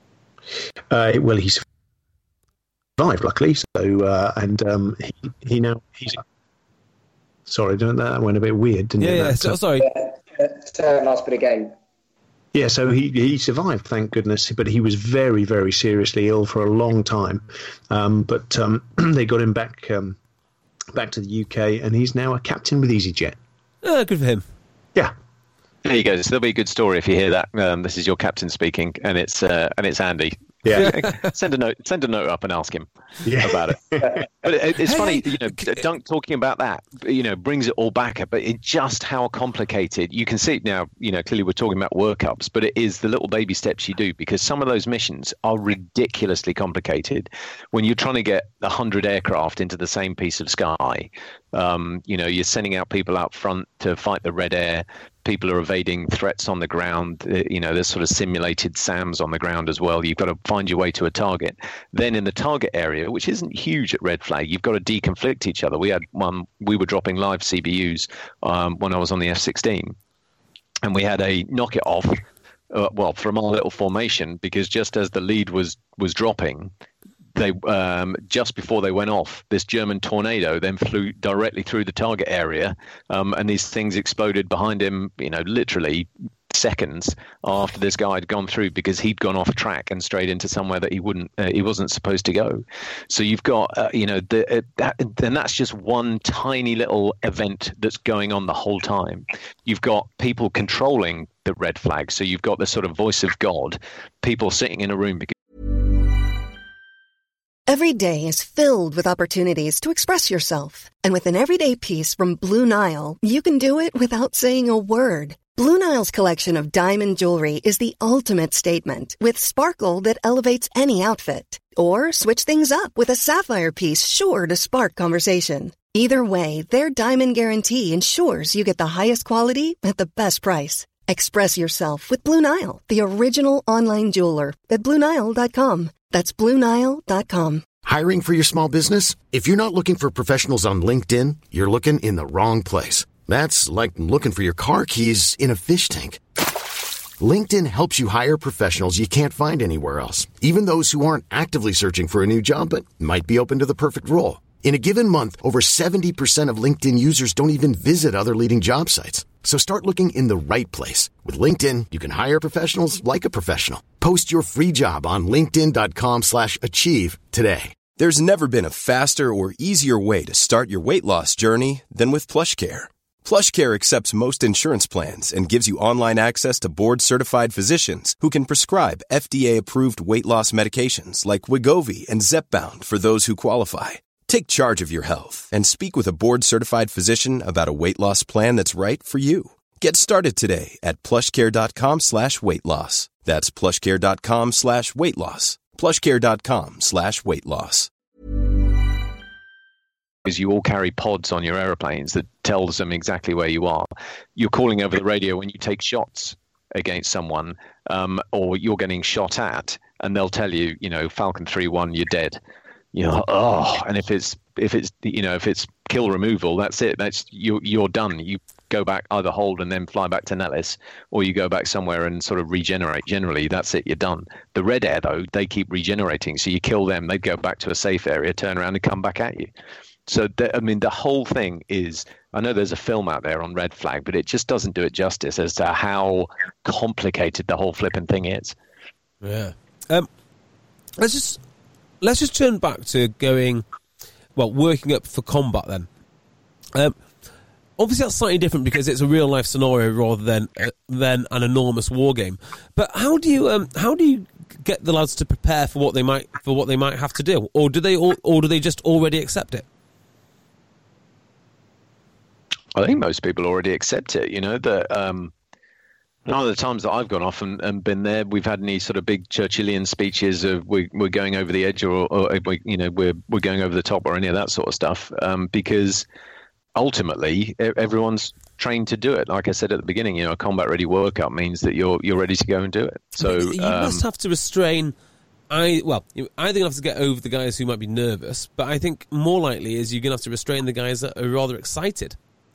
Uh, well, he survived, luckily. So, uh, and um, he, he now, he's... Sorry, that went a bit weird, didn't yeah, it? Yeah, so, sorry. Yeah, uh, last bit again. Yeah, so he, he survived, thank goodness, but he was very, very seriously ill for a long time. Um, but um, they got him back um, back to the U K, and he's now a captain with EasyJet. Uh, good for him. Yeah. There you go. So there'll be a good story if you hear that. Um, this is your captain speaking, and it's uh, and it's Andy. Yeah. send a note. Send a note up and ask him yeah. about it. But it, it's hey, funny, hey. you know, Dunk talking about that, you know, brings it all back. But it just how complicated you can see it now. You know, clearly we're talking about workups, but it is the little baby steps you do, because some of those missions are ridiculously complicated. When you're trying to get a hundred aircraft into the same piece of sky, um, you know, you're sending out people out front to fight the red air. People are evading threats on the ground. Uh, you know, there's sort of simulated SAMs on the ground as well. You've got to find your way to a target. Then in the target area, which isn't huge at Red Flag, you've got to deconflict each other. We had one, we were dropping live C B Us um, when I was on the F sixteen, and we had a knock it off, uh, well, from our little formation, because just as the lead was was dropping, they um, just before they went off, this German Tornado then flew directly through the target area, um, and these things exploded behind him, you know, literally seconds after this guy had gone through, because he'd gone off track and straight into somewhere that he wouldn't, uh, he wasn't supposed to go. So you've got, uh, you know, the, uh, that, and that's just one tiny little event that's going on the whole time. You've got people controlling the red flag. So you've got the sort of voice of God, people sitting in a room because Every day is filled with opportunities to express yourself. And with an everyday piece from Blue Nile, you can do it without saying a word. Blue Nile's collection of diamond jewelry is the ultimate statement, with sparkle that elevates any outfit. Or switch things up with a sapphire piece sure to spark conversation. Either way, their diamond guarantee ensures you get the highest quality at the best price. Express yourself with Blue Nile, the original online jeweler, at Blue Nile dot com. That's Blue Nile dot com. Hiring for your small business? If you're not looking for professionals on LinkedIn, you're looking in the wrong place. That's like looking for your car keys in a fish tank. LinkedIn helps you hire professionals you can't find anywhere else, even those who aren't actively searching for a new job but might be open to the perfect role. In a given month, over seventy percent of LinkedIn users don't even visit other leading job sites. So start looking in the right place. With LinkedIn, you can hire professionals like a professional. Post your free job on linkedin dot com slash achieve today. There's never been a faster or easier way to start your weight loss journey than with PlushCare. PlushCare accepts most insurance plans and gives you online access to board-certified physicians who can prescribe F D A-approved weight loss medications like Wegovy and Zepbound for those who qualify. Take charge of your health and speak with a board-certified physician about a weight loss plan that's right for you. Get started today at plushcare.com slash weight loss. That's plushcare.com slash weight loss. plushcare.com slash weight loss. Because you all carry pods on your aeroplanes that tells them exactly where you are. You're calling over the radio when you take shots against someone, um, or you're getting shot at, and they'll tell you, you know, Falcon three one, you're dead. You know, oh, and if it's if it's you know if it's kill removal, that's it. That's you. You're done. You go back, either hold and then fly back to Nellis, or you go back somewhere and sort of regenerate. Generally, that's it. You're done. The Red Air, though, they keep regenerating. So you kill them, they go back to a safe area, turn around and come back at you. So the, I mean, the whole thing is. I know there's a film out there on Red Flag, but it just doesn't do it justice as to how complicated the whole flipping thing is. Yeah. Um. Let's just. Let's just turn back to going, well, working up for combat then. Um, obviously, that's slightly different because it's a real life scenario rather than uh, than an enormous war game. But how do you um, how do you get the lads to prepare for what they might for what they might have to do, or do they or, or do they just already accept it? I think most people already accept it. You know that. Um, None of the times that I've gone off and, and been there, we've had any sort of big Churchillian speeches of we, we're going over the edge, or, or we, you know we're we're going over the top, or any of that sort of stuff. Um, because ultimately, everyone's trained to do it. Like I said at the beginning, you know, a combat ready workup means that you're you're ready to go and do it. So you um, must have to restrain. I well, you, I think you have to get over the guys who might be nervous, but I think more likely is you're going to have to restrain the guys that are rather excited.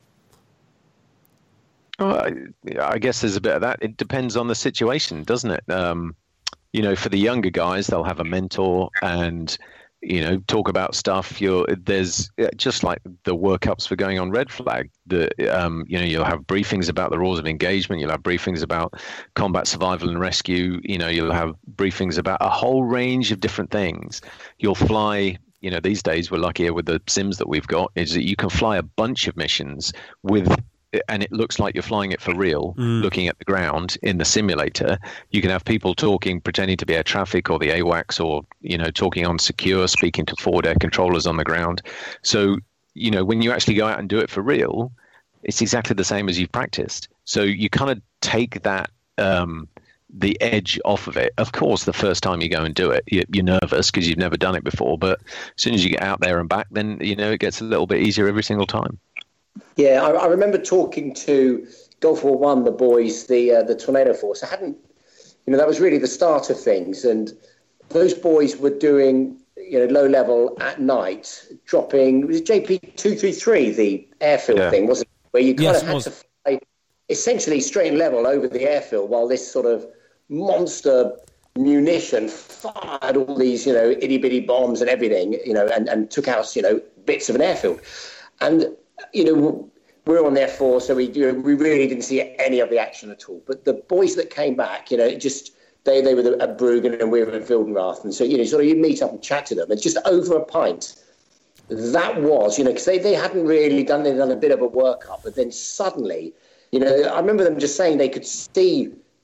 Well, I, I guess there's a bit of that. It depends on the situation, doesn't it? Um, you know, for the younger guys, they'll have a mentor and, you know, talk about stuff. You're there's just like the workups for going on Red Flag. The um, you know, you'll have briefings about the rules of engagement. You'll have briefings about combat survival and rescue. You know, you'll have briefings about a whole range of different things. You'll fly. You know, these days we're lucky with the sims that we've got is that you can fly a bunch of missions with. And it looks like you're flying it for real, mm. looking at the ground in the simulator. You can have people talking, pretending to be air traffic or the A WACS, or, you know, talking on secure, speaking to forward air controllers on the ground. So, you know, when you actually go out and do it for real, it's exactly the same as you've practiced. So you kind of take that, um, the edge off of it. Of course, the first time you go and do it, you're nervous because you've never done it before. But as soon as you get out there and back, then, you know, it gets a little bit easier every single time. Yeah, I, I remember talking to Gulf War One, the boys, the uh, the Tornado Force. I hadn't, you know, that was really the start of things, and those boys were doing, you know, low level at night, dropping. It was J P two thirty-three, the airfield yeah. thing, wasn't it? Where you kind yes, of had was. to fly essentially straight and level over the airfield while this sort of monster munition fired all these, you know, itty bitty bombs and everything, you know, and, and took out, you know, bits of an airfield, and. You know, we're on there for, so we you know, we really didn't see any of the action at all. But the boys that came back, you know, it just they they were at Bruggen and we were at Wildenrath, and so you know, sort of you meet up and chat to them. It's just over a pint. That was, you know, because they, they hadn't really done they'd done a bit of a workup, but then suddenly, you know, I remember them just saying they could see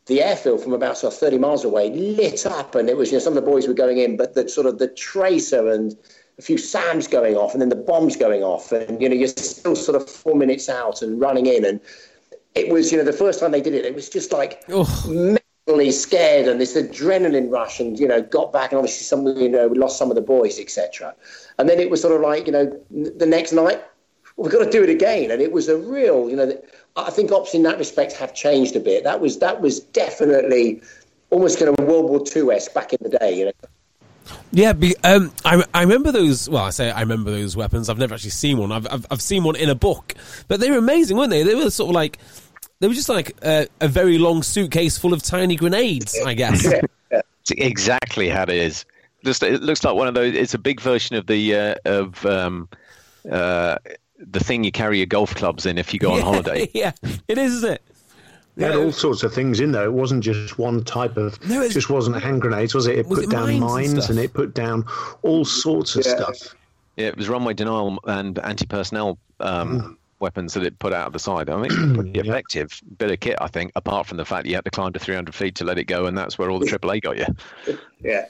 the airfield from about sort of thirty miles away lit up, and it was, you know, some of the boys were going in, but the sort of the tracer and a few SAMs going off, and then the bombs going off, and, you know, you're still sort of four minutes out and running in, and it was, you know, the first time they did it, it was just like mentally scared, and this adrenaline rush, and, you know, got back, and obviously some, you know, we lost some of the boys, et cetera. And then it was sort of like, you know, the next night, we've got to do it again, and it was a real, you know, I think ops in that respect have changed a bit. That was that was definitely almost kind of World War Two-esque back in the day, you know. Yeah, be, um, I, I remember those. Well, I say I remember those weapons. I've never actually seen one. I've, I've I've seen one in a book, but they were amazing, weren't they? They were sort of like they were just like a, a very long suitcase full of tiny grenades, I guess. Yeah. It's exactly how it is. Just it looks like one of those. It's a big version of the uh, of um, uh, the thing you carry your golf clubs in if you go on yeah, holiday. Yeah, it is, isn't it? It had all sorts of things in there. It wasn't just one type of. No, it just wasn't hand grenades, was it? It was put it down mines mines, and and, it put down all sorts of Yeah. stuff. Yeah, it was runway denial and anti-personnel um, Mm. weapons that it put out of the side. I mean, it's pretty Yeah. effective bit of kit, I think, apart from the fact you had to climb to three hundred feet to let it go, and that's where all the triple A got you. Yeah.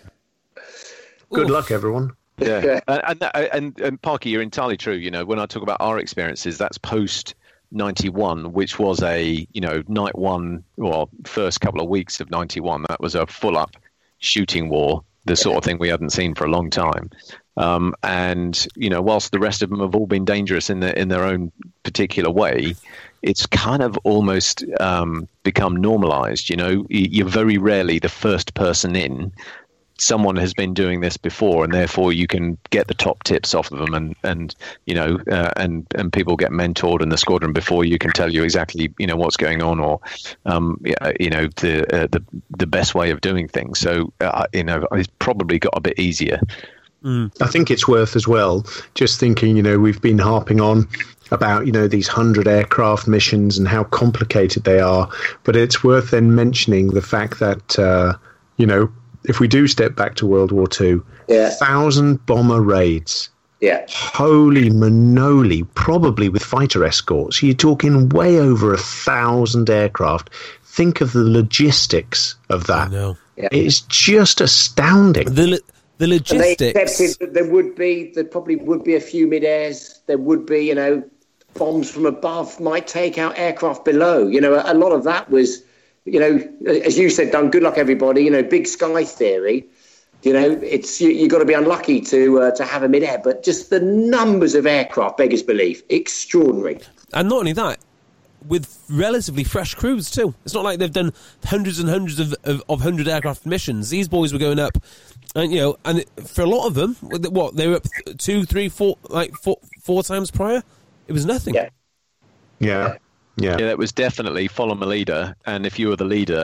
Good Oof. luck, everyone. Yeah, and, and, that- and and Parky, you're entirely true. You know, when I talk about our experiences, that's post ninety-one, which was a, you know, night one or first couple of weeks of ninety-one. That was a full up shooting war, the sort of thing we hadn't seen for a long time. Um, and you know, whilst the rest of them have all been dangerous in their in their own particular way, it's kind of almost um, become normalized. You know, you're very rarely the first person in. Someone has been doing this before, and therefore you can get the top tips off of them, and and you know, uh, and and people get mentored in the squadron before you can tell you exactly, you know, what's going on, or um, you know, the uh, the the best way of doing things. So uh, you know, it's probably got a bit easier. I think it's worth as well just thinking, you know, we've been harping on about, you know, these hundred aircraft missions and how complicated they are, but it's worth then mentioning the fact that, uh, you know, if we do step back to World War Two, Yeah. thousand bomber raids. Yeah. Holy manoli, probably with fighter escorts. You're talking way over a thousand aircraft. Think of the logistics of I that. know. Yeah. It's just astounding. The lo- the And they logistics. accepted that there would be, there probably would be a few mid-airs. There would be, you know, bombs from above might take out aircraft below. You know, a, a lot of that was, you know, as you said, Don, good luck, everybody. You know, big sky theory. You know, it's you, you've got to be unlucky to uh, to have a mid-air. But just the numbers of aircraft, beggars belief, extraordinary. And not only that, with relatively fresh crews too. It's not like they've done hundreds and hundreds of, of, of hundred aircraft missions. These boys were going up, and you know, and for a lot of them, what they were up two, three, four, like four, four times prior. It was nothing. Yeah. Yeah. Yeah. Yeah, that was definitely follow my leader, and if you were the leader,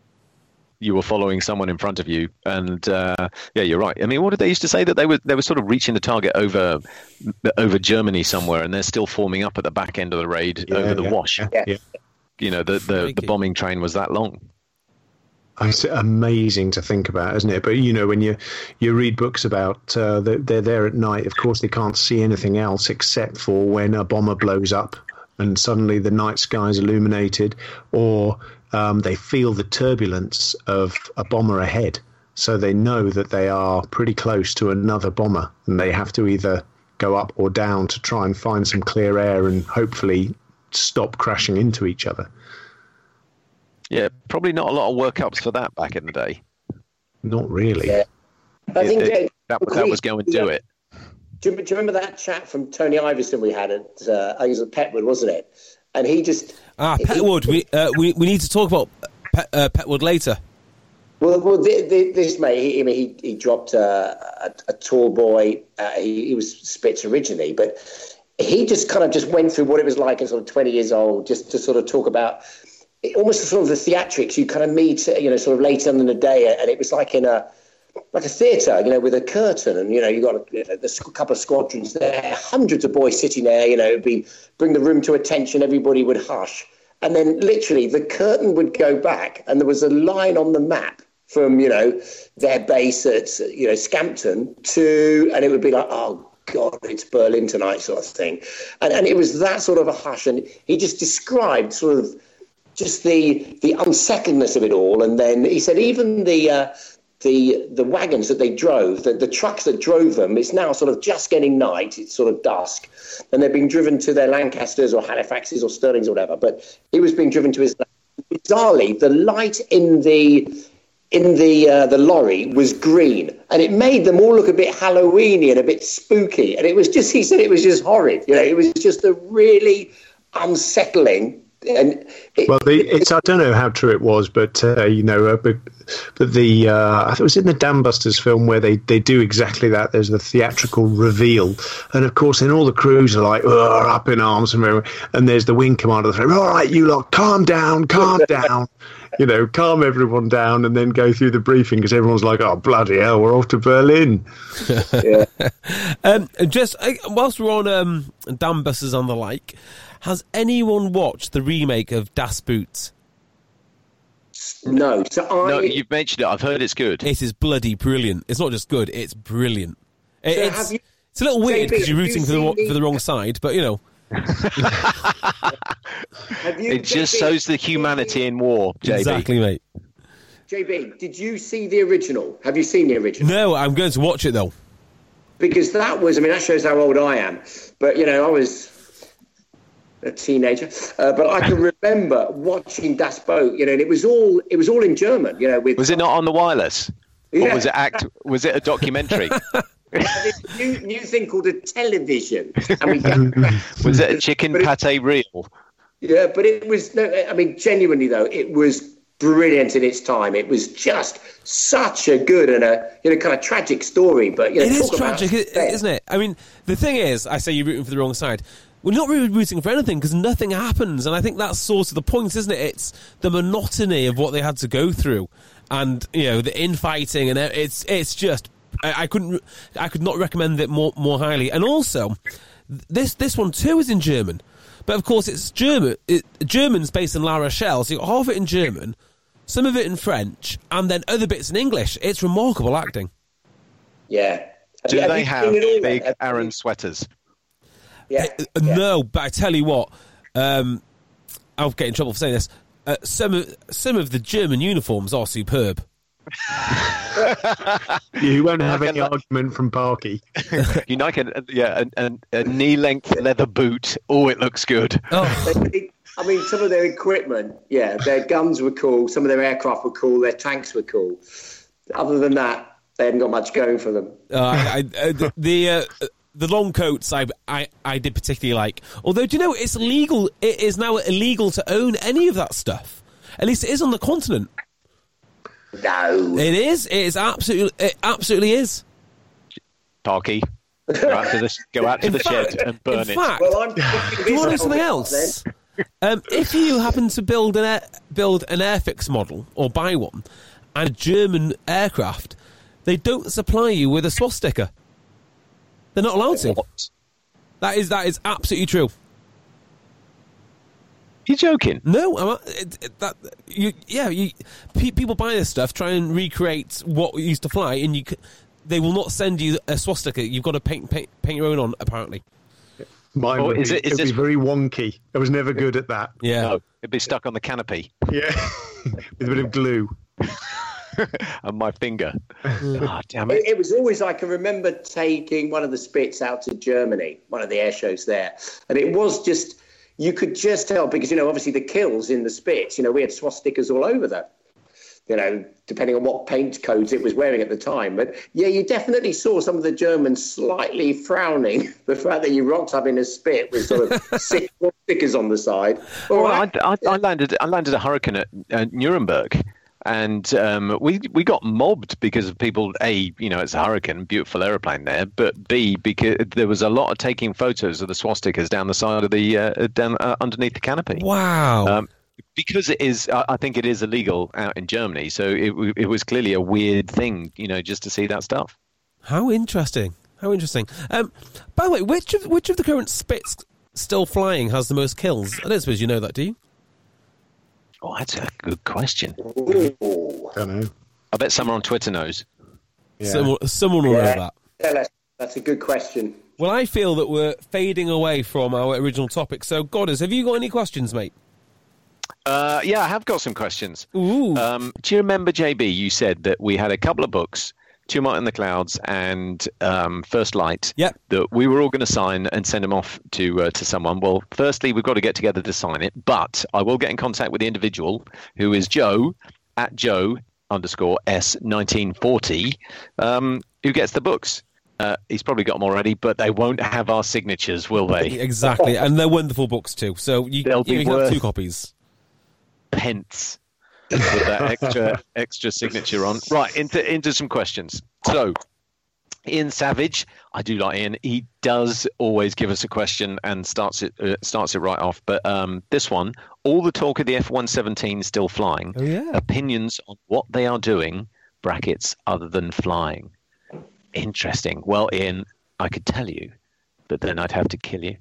you were following someone in front of you. And uh, yeah, you're right. I mean, what did they used to say, that they were they were sort of reaching the target over over Germany somewhere, and they're still forming up at the back end of the raid Yeah, over the yeah, Wash. yeah, yeah. You know, the the, the bombing train was that long. It's amazing to think about, isn't it? But you know, when you you read books about uh, they're, they're there at night, of course they can't see anything else except for when a bomber blows up and suddenly the night sky is illuminated, or um, they feel the turbulence of a bomber ahead, so they know that they are pretty close to another bomber, and they have to either go up or down to try and find some clear air and hopefully stop crashing into each other. Yeah, probably not a lot of workups for that back in the day. Not really. Yeah. I think It- it- uh, that, that was go and do it. Do you, do you remember that chat from Tony Iverson we had at uh, I think it was at Petwood, wasn't it? And he just Ah, he- Petwood. We uh, we we need to talk about Pet, uh, Petwood later. Well, well, the, the, this mate, he, I mean, he, he dropped uh, a, a tall boy. Uh, he, he was Spitz originally, but he just kind of just went through what it was like at sort of twenty years old, just to sort of talk about it, almost sort of the theatrics you kind of meet, you know, sort of later on in the day, and it was like in a like a theatre, you know, with a curtain, and you know, you got a, you know, there's a couple of squadrons there, hundreds of boys sitting there, you know, it'd be bring the room to attention, everybody would hush, and then literally the curtain would go back, and there was a line on the map from, you know, their base at, you know, Scampton to, and it would be like, oh God, it's Berlin tonight, sort of thing, and and it was that sort of a hush, and he just described sort of just the the unsettledness of it all. And then he said even the uh, the the wagons that they drove, the, the trucks that drove them, it's now sort of just getting night, it's sort of dusk, and they're being driven to their Lancasters or Halifaxes or Stirlings or whatever, but he was being driven to his... Bizarrely, the light in the in the uh, the lorry was green, and it made them all look a bit Halloweeny and a bit spooky, and it was just, he said it was just horrid, you know, it was just a really unsettling... And it, well, the, it's I don't know how true it was, but uh, you know, uh, but but the uh, I think it was in the Dam Busters film where they, they do exactly that. There's the theatrical reveal, and of course, then all the crews are like up in arms, and and there's the wing commander saying, "All right, you lot, calm down, calm down." You know, calm everyone down, and then go through the briefing because everyone's like, "Oh bloody hell, we're off to Berlin." Yeah. um, just uh, whilst we're on um, Dam Busters and the like. Has anyone watched the remake of Das Boot? No. So I... No, you've mentioned it. I've heard it's good. It is bloody brilliant. It's not just good, it's brilliant. It, So it's, you, it's a little weird because you're rooting you for the, the... for the wrong side, but, you know. have you, It just J B, shows the humanity in war, J B. Exactly, mate. J B, did you see the original? Have you seen the original? No, I'm going to watch it, though. Because that was, I mean, that shows how old I am. But, you know, I was... a teenager, uh, but I can remember watching Das Boot, you know, and it was all it was all in German, you know. With Was it not on the wireless, Yeah. or was it act? Was it a documentary? this new, new thing called a television? I mean, Was it a chicken pate reel? yeah, but it was. No, I mean, genuinely though, it was brilliant in its time. It was just such a good and a you know kind of tragic story. But you know, It is talk about tragic, isn't it? I mean, the thing is, I say you're rooting for the wrong side. We're not really rooting for anything because nothing happens, and I think that's sort of the point, isn't it? It's the monotony of what they had to go through, and you know the infighting, and it's it's just I, I couldn't I could not recommend it more more highly. And also, this this one too is in German, but of course it's German. It, German's based in La Rochelle, so you got half of it in German, some of it in French, and then other bits in English. It's remarkable acting. Yeah. Do Have they you have seen it all, big then? Aaron sweaters? Yeah. Uh, yeah. No, but I tell you what, um, I'll get in trouble for saying this. Uh, some of some of the German uniforms are superb. You won't have Like any a- argument from Parky. You like a yeah a, a, a knee length leather boot? Oh, it looks good. Oh, They- I mean, some of their equipment, yeah, their guns were cool. Some of their aircraft were cool. Their tanks were cool. Other than that, they hadn't got much going for them. uh, I, I, the the, uh, the long coats I, I I did particularly like. Although, do you know it's illegal? It is now illegal to own any of that stuff. At least it is on the continent. No. It is. It is absolutely. It absolutely is. Parky, go out to the go out to In the fact, shed and burn in it. fact, Well, I'm do you want to know something else? Um, if you happen to build an air, build an Airfix model or buy one, and a German aircraft, they don't supply you with a swastika. They're not allowed to. What? That is that is absolutely true. You're joking? No, I'm, it, it, that you yeah you pe- people buy this stuff, try and recreate what we used to fly, and you c- they will not send you a swastika. You've got to paint paint, paint your own on. Apparently, Mine Oh, would is be, it- is it'd this- be very wonky. I was never good at that. yeah. No, it'd be stuck on the canopy Yeah, with a bit of glue. and my finger. Oh, damn it! It, it was always, I can remember taking one of the Spits out to Germany, one of the air shows there. And it was just, you could just tell, because, you know, obviously the kills in the Spits, you know, we had swastikas all over them, you know, depending on what paint codes it was wearing at the time. But, yeah, you definitely saw some of the Germans slightly frowning the fact that you rocked up in a Spit with sort of six stickers on the side. All Well, right. I, I, I landed I landed a Hurricane at uh, Nuremberg. And um, we we got mobbed because of people. A, you know, it's a Hurricane, beautiful aeroplane there. But B, because there was a lot of taking photos of the swastikas down the side of the uh, down uh, underneath the canopy. Wow. Um, because it is, I I think it is illegal out in Germany. So it w- it was clearly a weird thing, you know, just to see that stuff. How interesting. How interesting. Um, by the way, which of which of the current Spits still flying has the most kills? I don't suppose you know that, do you? Oh, that's a good question. Ooh. Don't know. I bet someone on Twitter knows. Yeah. Someone, someone will know Yeah. that. Yeah, that's, that's a good question. Well, I feel that we're fading away from our original topic. So, Godders, have you got any questions, mate? Uh, yeah, I have got some questions. Ooh. Um, do you remember, J B, you said that we had a couple of books, Tumult in the Clouds and um, First Light, Yep. that we were all going to sign and send them off to uh, to someone. Well, firstly, we've got to get together to sign it, but I will get in contact with the individual who is Joe, at Joe underscore S nineteen forty, um, who gets the books. Uh, he's probably got them already, but they won't have our signatures, will they? Exactly, and they're wonderful books too. So you, They'll you be can have worth- two copies. Pence with that extra extra signature on. Right, into into some questions. So, Ian Savage, I do like Ian. He does always give us a question and starts it uh, starts it right off. But um, this one, all the talk of the F one seventeen still flying. Oh, yeah. Opinions on what they are doing. Brackets other than flying. Interesting. Well, Ian, I could tell you, but then I'd have to kill you.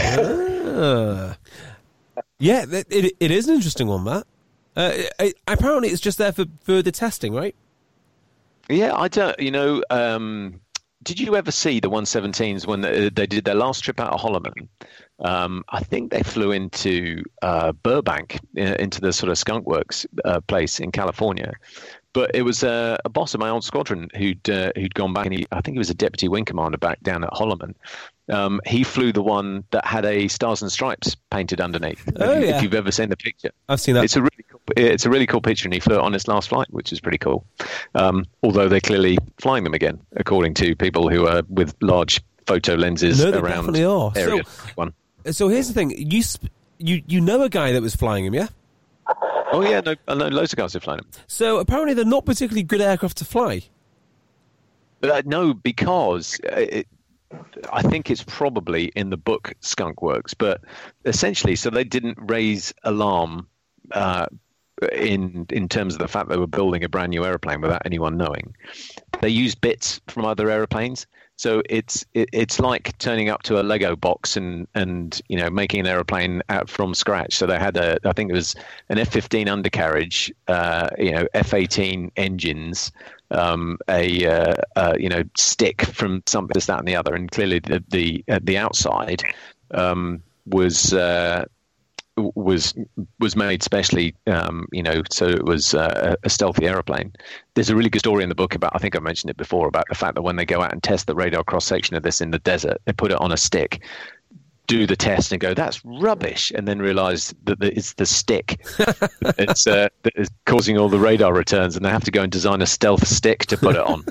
Ah. Yeah, it, it, it is an interesting one, that. Uh, it, it, apparently, it's just there for further testing, right? Yeah, I don't. You know, um, did you ever see the one seventeens when they, they did their last trip out of Holloman? Um, I think they flew into uh, Burbank, uh, into the sort of Skunk Works uh, place in California. But it was uh, a boss of my old squadron who'd uh, who'd gone back, and he, I think he was a deputy wing commander back down at Holloman. Um, he flew the one that had a Stars and Stripes painted underneath. Oh, if, yeah. if you've ever seen the picture, I've seen that. It's a really cool, it's a really cool picture, and he flew it on his last flight, which is pretty cool. Um, although they're clearly flying them again, according to people who are with large photo lenses No, they around definitely are. area So- one. So here's the thing: you sp- you you know a guy that was flying him, yeah? Oh yeah, no, I know loads of guys have flown them. So apparently they're not particularly good aircraft to fly. Uh, no, because it, I think it's probably in the book Skunk Works, but essentially, so they didn't raise alarm uh, in in terms of the fact they were building a brand new aeroplane without anyone knowing. They used bits from other aeroplanes. So it's it, it's like turning up to a Lego box and, and you know making an aeroplane out from scratch. So they had a I think it was an F fifteen undercarriage, uh, you know F eighteen engines, um, a uh, uh, you know stick from something, this, that, and the other, and clearly the the uh, the outside um, was. Uh, was was made specially, um, you know, so it was uh, a stealthy aeroplane. There's a really good story in the book about, I think I mentioned it before, about the fact that when they go out and test the radar cross-section of this in the desert, they put it on a stick, do the test and go, that's rubbish, and then realise that it's the stick it's, uh, that is causing all the radar returns, and they have to go and design a stealth stick to put it on.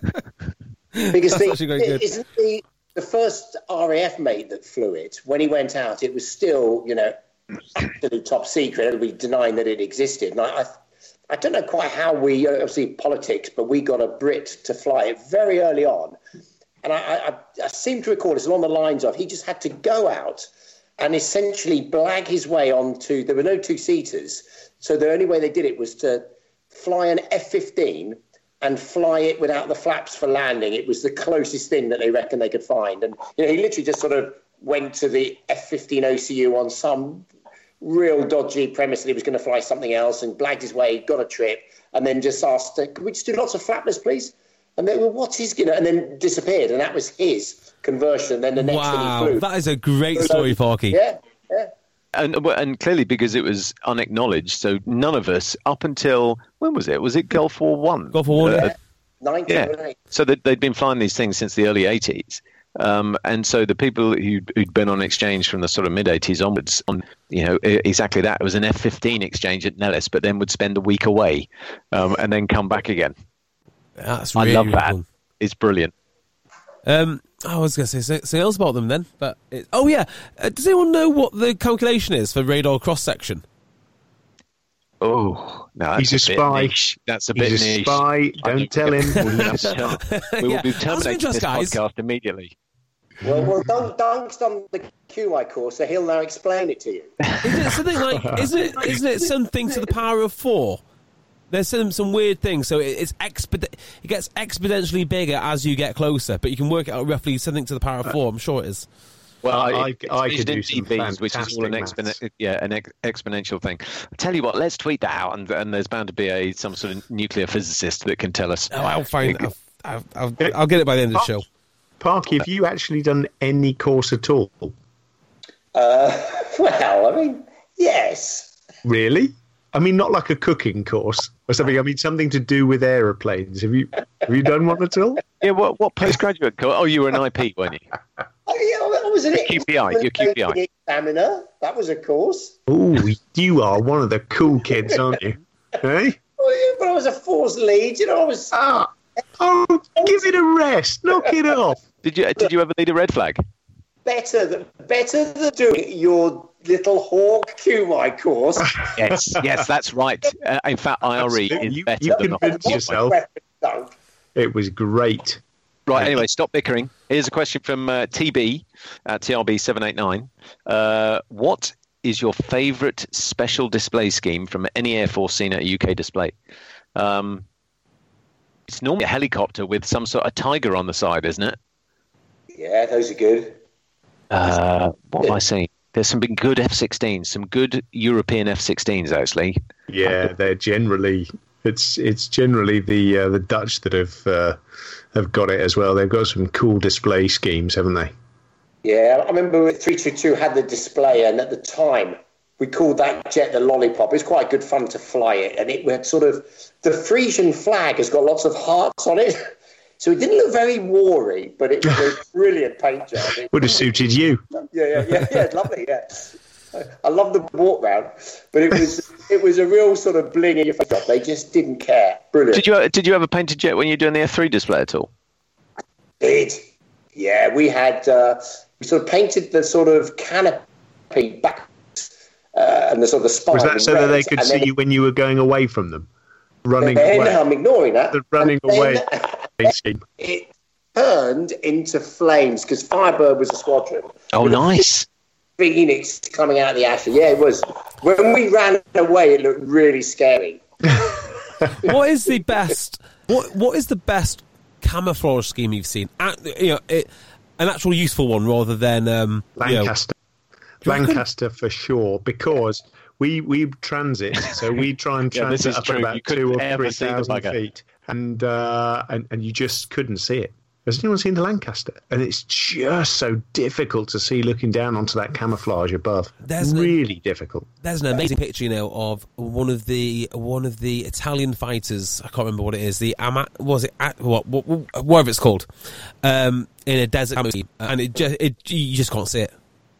Because That's the, actually very good. isn't the, the first R A F mate that flew it, when he went out, it was still, you know, absolutely top secret. Everybody denying that it existed. And I, I, I don't know quite how we, obviously politics, but we got a Brit to fly it very early on. And I, I, I seem to recall it's along the lines of he just had to go out and essentially blag his way onto, there were no two-seaters, so the only way they did it was to fly an F fifteen and fly it without the flaps for landing. It was the closest thing that they reckon they could find. And you know, he literally just sort of went to the F fifteen O C U on some real dodgy premise that he was going to fly something else and blagged his way, got a trip, and then just asked, could we just do lots of flapless, please? And then, well, what's his, you know, and then disappeared. And that was his conversion. Then the next Wow, thing he flew. that is a great story, Parky. Yeah, yeah. And and clearly because it was unacknowledged, so none of us, up until, when was it? Was it Gulf War One? Gulf War One, Uh, yeah. nineteen Yeah. oh eight. So that they'd been flying these things since the early eighties. Um, and so the people who'd, who'd been on exchange from the sort of mid-eighties onwards, on you know e- exactly that. It was an F fifteen exchange at Nellis, but then would spend a week away um, and then come back again. That's I really, love really that. cool. It's brilliant. Um, I was going to say something else about them then, but it, oh yeah, uh, does anyone know what the calculation is for radar cross section? Oh, no, that's He's a bit spy. niche. That's a bit He's a niche. spy. I Don't need tell to- him. we will have to- we will Yeah, be that's of terminating interest, this guys. podcast immediately. Well, well, Dunk, Dunk's done the Q I course, so he'll now explain it to you. Isn't it something like? Isn't it? Isn't it something to the power of four? There's some some weird things, so it, it's exped- it gets exponentially bigger as you get closer, but you can work it out roughly something to the power of four. I'm sure it is. Well, I- it- I it's could used do in some D Bs, which is all an fantastic expon- maths. yeah, an ex- exponential thing. I tell you what, let's tweet that out, and, and there's bound to be a some sort of nuclear physicist that can tell us. Oh, I'll find. I'll, I'll, I'll, I'll get it by the end of the show. Parky, have you actually done any course at all? Uh, well, I mean, yes. Really? I mean, not like a cooking course or something. I mean, something to do with aeroplanes. Have you have you done one at all? Yeah. What what postgraduate course? Oh, you were an I P, weren't you? Oh, yeah, I was in it. Q P I. Your Q P I. Examiner. That was a course. Oh, you are one of the cool kids, aren't you? Hey? Oh, yeah, but I was a force lead. You know, I was. Ah, oh, give it a rest. Knock it off. Did you did you ever lead a red flag? Better than better than doing your little Hawk Q I course. Yes, yes, that's right. Uh, in fact, I R E is you, better you than convinced the yourself. It was great. Right, anyway, stop bickering. Here's a question from uh, T B at T R B seven eight nine. Uh, what is your favourite special display scheme from any Air Force seen at a U K display? Um, it's normally a helicopter with some sort of tiger on the side, isn't it? Yeah, those are good. Uh, what am I saying? There's some big good F sixteens, some good European F sixteens, actually. Yeah, they're generally... It's it's generally the uh, the Dutch that have uh, have got it as well. They've got some cool display schemes, haven't they? Yeah, I remember three two two had the display, and at the time we called that jet the Lollipop. It was quite good fun to fly it, and it had sort of the Frisian flag has got lots of hearts on it, so it didn't look very war-y, but it was a brilliant paint job. It would have suited you. Yeah, yeah, yeah, yeah, lovely, yeah. I love the walk round, but it was it was a real sort of bling in your face. They just didn't care. Brilliant. Did you did you have a painted jet when you were doing the F three display at all? Did yeah, we had uh, we sort of painted the sort of canopy back uh, and the sort of the spine. Was that so red, that they could see you when you were going away from them, running then, away? I'm ignoring that. The running and away. Then, it turned into flames because Firebird was a squadron. Oh, nice. Phoenix coming out of the ashes. Yeah, it was. When we ran away, it looked really scary. What is the best? What What is the best camouflage scheme you've seen? At, you know, it, an actual useful one rather than um, Lancaster. You know, Lancaster for sure, because we we transit, so we try and yeah, transit up true. at about two or three thousand feet, and uh, and and you just couldn't see it. Has anyone seen the Lancaster? And it's just so difficult to see looking down onto that camouflage above. There's really an, difficult. There's an amazing picture, you know, of one of the one of the Italian fighters. I can't remember what it is. The Ama, was it what, what whatever it's called, um, in a desert, and it just it you just can't see it.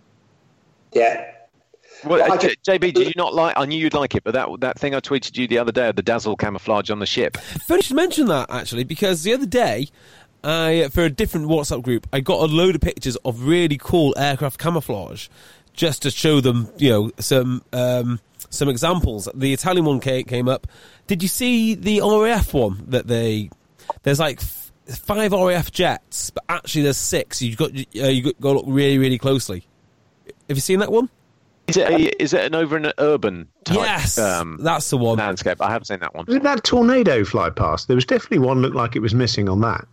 Yeah. Well, well uh, J- JB, did you not like? I knew you'd like it, but that that thing I tweeted you the other day of the Dazzle camouflage on the ship. Funny to mention that actually, because the other day. I, for a different WhatsApp group, I got a load of pictures of really cool aircraft camouflage, just to show them, you know, some um, some examples. The Italian one came up. Did you see the R A F one that they? There's like f- five R A F jets, but actually there's six. You've got uh, you got to look really, really closely. Have you seen that one? Is it a, is it an over an urban type? Yes, um, that's the one. Landscape. I haven't seen that one. Did that tornado fly past? There was definitely one looked like it was missing on that.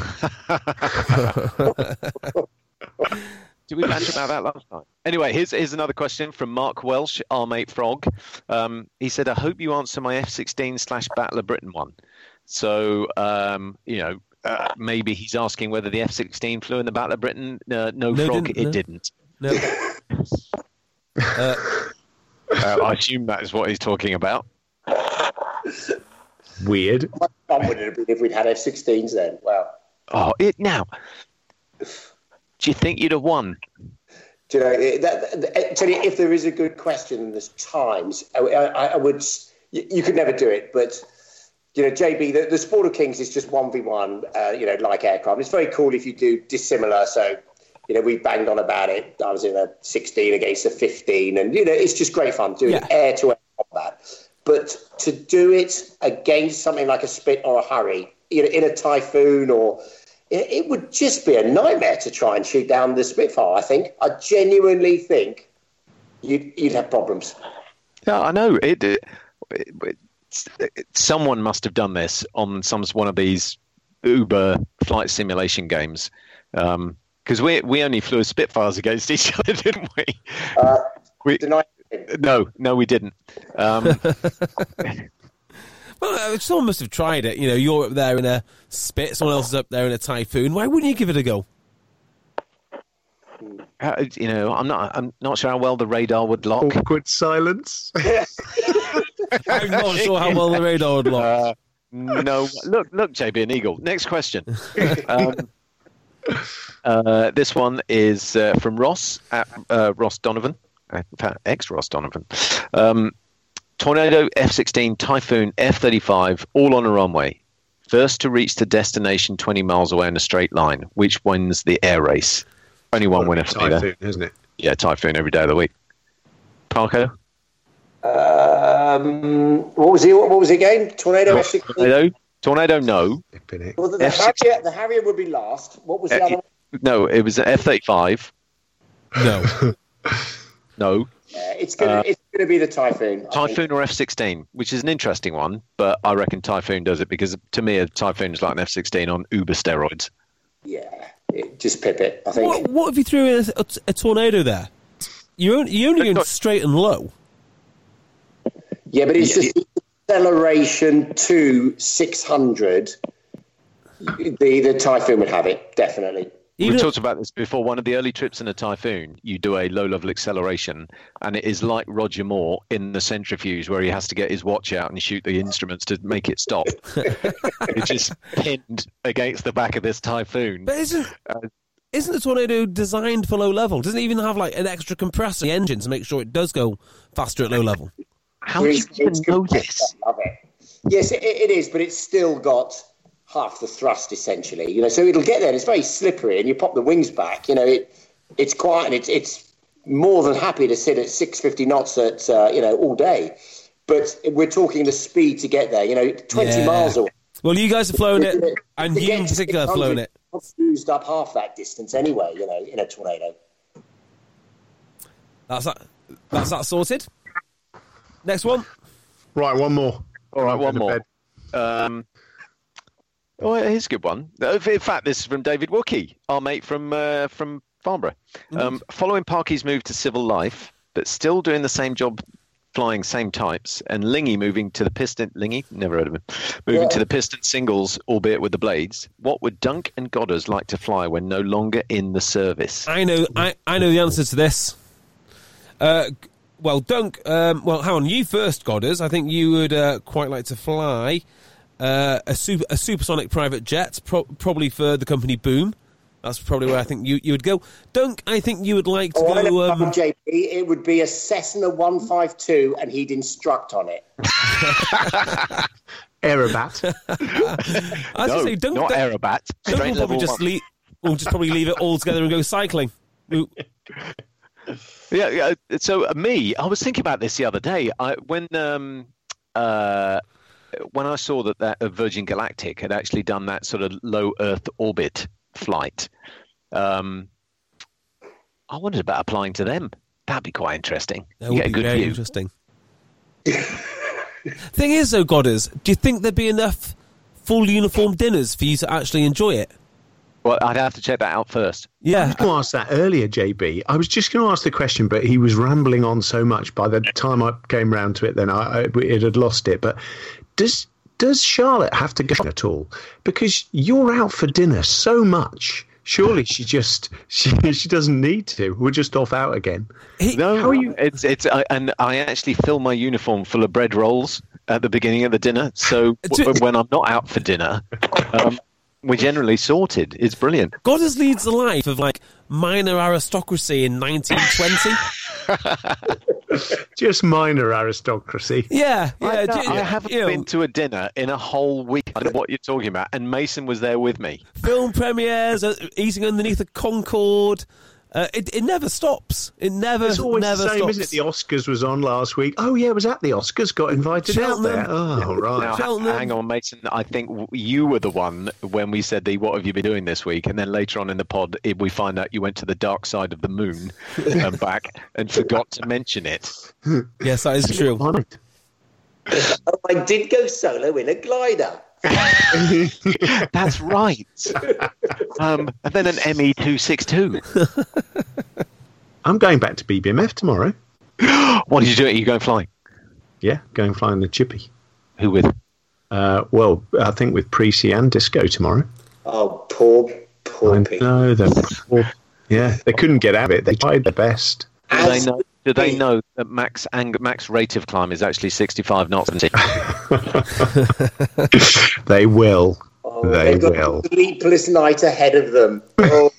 Did we banter about that last time? Anyway, here's here's another question from Mark Welsh, our mate Frog. Um, he said, "I hope you answer my F sixteen slash Battle of Britain one." So, um, you know, uh, maybe he's asking whether the F sixteen flew in the Battle of Britain. Uh, no, no, Frog, didn't, it no. didn't. No. uh, uh, I assume that is what he's talking about. Weird. How fun would it have been if we'd had F sixteens then? Wow. Oh, it now. Do you think you'd have won? Do you know, that, that, tell you, if there is a good question, there's times I, I, I would. You, you could never do it, but you know, J B, the, the Sport of Kings is just one v one. Uh, you know, like aircraft. It's very cool if you do dissimilar. So, you know, we banged on about it. I was in a sixteen against a fifteen, and you know, it's just great fun doing yeah. air to air combat. But to do it against something like a Spit or a Hurry, you know, in a Typhoon or. It would just be a nightmare to try and shoot down the Spitfire, I think. I genuinely think you'd, you'd have problems. Yeah, I know. It, it, it, it, someone must have done this on some one of these Uber flight simulation games. Because um, we we only flew Spitfires against each other, didn't we? Uh, we deny- no, no, we didn't. Um, Well, someone must have tried it. You know, you're up there in a Spit, someone else is up there in a Typhoon. Why wouldn't you give it a go? Uh, you know, I'm not. I'm not sure how well the radar would lock. Awkward silence. I'm not sure how well the radar would lock. Uh, no, look, look, J B and Eagle. Next question. Um, uh, this one is uh, from Ross at uh, Ross Donovan, in fact, ex Ross Donovan. Um, Tornado, F sixteen, Typhoon, F thirty-five, all on a runway. First to reach the destination twenty miles away in a straight line. Which wins the air race? Only one winner for me there. Typhoon, isn't it? Yeah, Typhoon every day of the week. Parko? Um, what was it? What was it again? Tornado F sixteen? Tornado? Tornado, no. Well, the, the, Harrier, the Harrier would be last. What was the uh, other one? No, it was an F thirty-five. No. No. Yeah, it's going uh, it's to be the Typhoon. I Typhoon think. or F sixteen, which is an interesting one, but I reckon Typhoon does it because to me a Typhoon is like an F sixteen on uber steroids. Yeah, it, just pip it, I think. What, what if you threw in a, a, a Tornado there? You're only, you're only going straight and low. Yeah, but it's yeah, just acceleration to six hundred. The, the Typhoon would have it, definitely. We talked about this before. One of the early trips in a Typhoon, you do a low-level acceleration, and it is like Roger Moore in the centrifuge where he has to get his watch out and shoot the instruments to make it stop. It's just pinned against the back of this Typhoon. But isn't uh, isn't the Tornado designed for low level? Doesn't it even have like an extra compressor in the engine to make sure it does go faster at low level? How do you even know this? I love it. Yes, it, it is, but it's still got half the thrust essentially, you know. So it'll get there. And it's very slippery, and you pop the wings back. You know, it it's quiet, and it's it's more than happy to sit at six hundred fifty knots at uh, you know all day. But we're talking the speed to get there. You know, twenty yeah. miles away. Well, you guys have flown it, and you in particular have flown it. Used up half that distance anyway. You know, in a Tornado. That's that. That's that sorted. Next one. Right, one more. All right, one more. Um, oh, here's a good one. In fact, this is from David Wookie, our mate from uh, from Farnborough. Um, following Parky's move to civil life, but still doing the same job, flying same types, and Lingy moving to the piston. Lingy, never heard of him. Moving yeah. to the piston singles, albeit with the blades. What would Dunk and Goddard like to fly when no longer in the service? I know. I, I know the answer to this. Uh, well, Dunk. Um, well, hang on. You first, Goddard. I think you would uh, quite like to fly uh, a super a supersonic private jet, pro- probably for the company Boom. That's probably where I think you, you would go. Dunk, I think you would like to oh, go... Um... J P, it would be a Cessna one fifty-two and he'd instruct on it. Aerobat. I was no, say, Dunk, not Dunk, Aerobat. Dunk will probably just, leave, we'll just probably leave it all together and go cycling. yeah, yeah, so uh, me, I was thinking about this the other day. I, when... Um, uh, when I saw that, that uh, Virgin Galactic had actually done that sort of low Earth orbit flight, um, I wondered about applying to them. That'd be quite interesting. That would be very view. Interesting. Thing is, though, Godders, do you think there'd be enough full uniform dinners for you to actually enjoy it? Well, I'd have to check that out first. Yeah, I was going to ask that earlier, J B. I was just going to ask the question, but he was rambling on so much. By the time I came round to it, then I, I it had lost it. But does does Charlotte have to go at all? Because you're out for dinner so much. Surely she just she she doesn't need to. We're just off out again. No, how are you? It's it's I, and I actually fill my uniform full of bread rolls at the beginning of the dinner. So w- when I'm not out for dinner. Um, We're generally sorted. It's brilliant. Goddard leads the life of like minor aristocracy in nineteen twenty. Just minor aristocracy. Yeah, yeah. I, no, do, I haven't you know, been to a dinner in a whole week. I don't know what you're talking about. And Mason was there with me. Film premieres, uh, eating underneath a Concorde. Uh, it, it never stops. It never, it's always never the same, stops. Isn't it? The Oscars was on last week. Oh, yeah, it was at the Oscars. Got invited Cheltenham. out there. Oh, right. Now, Cheltenham. hang on, Mason. I think you were the one when we said the "What have you been doing this week?" And then later on in the pod, it, we find out you went to the dark side of the moon and back and forgot to mention it. Yes, that is true. Oh, I did go solo in a glider. That's right. Um, and then an M E two sixty-two. I'm going back to B B M F tomorrow. What did you do? Are you going flying? Yeah, going flying the Chippy. Who with? Uh, well, I think with Precy and Disco tomorrow. Oh, poor, poor I people. know, they're poor, Yeah, they couldn't get out of it. They tried their best. Do they know, do they know that max ang- max rate of climb is actually sixty-five knots? They will. Oh, they they've got will. a sleepless night ahead of them. Oh.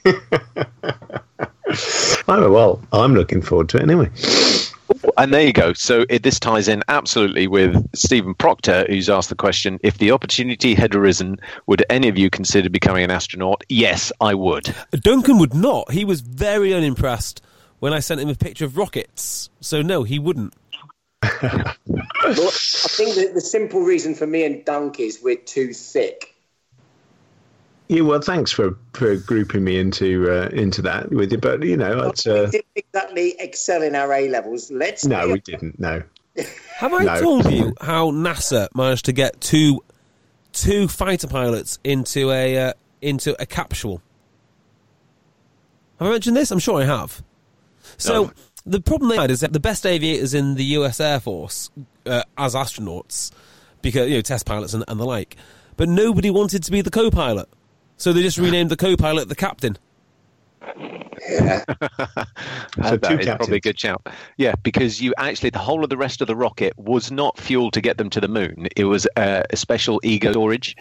Oh, well, I'm looking forward to it anyway. And there you go. So it, this ties in absolutely with Stephen Proctor, who's asked the question, if the opportunity had arisen, would any of you consider becoming an astronaut? Yes, I would. Duncan would not. He was very unimpressed when I sent him a picture of rockets. So no, he wouldn't. Well, I think that the simple reason for me and Dunk is we're too thick. Yeah, well, thanks for, for grouping me into uh, into that with you. But, you know, it's... Uh... We didn't exactly excel in our A-levels. Let's No, we didn't, no. Have I No. told you how NASA managed to get two two fighter pilots into a uh, into a capsule? Have I mentioned this? I'm sure I have. So No. the problem they had is that the best aviators in the U S Air Force uh, as astronauts, because you know test pilots and, and the like, but nobody wanted to be the co-pilot, so they just renamed the co-pilot the captain. Yeah. So that two is captains. probably a good shout. Yeah, because you actually, the whole of the rest of the rocket was not fuel to get them to the moon. It was uh, a special ego storage.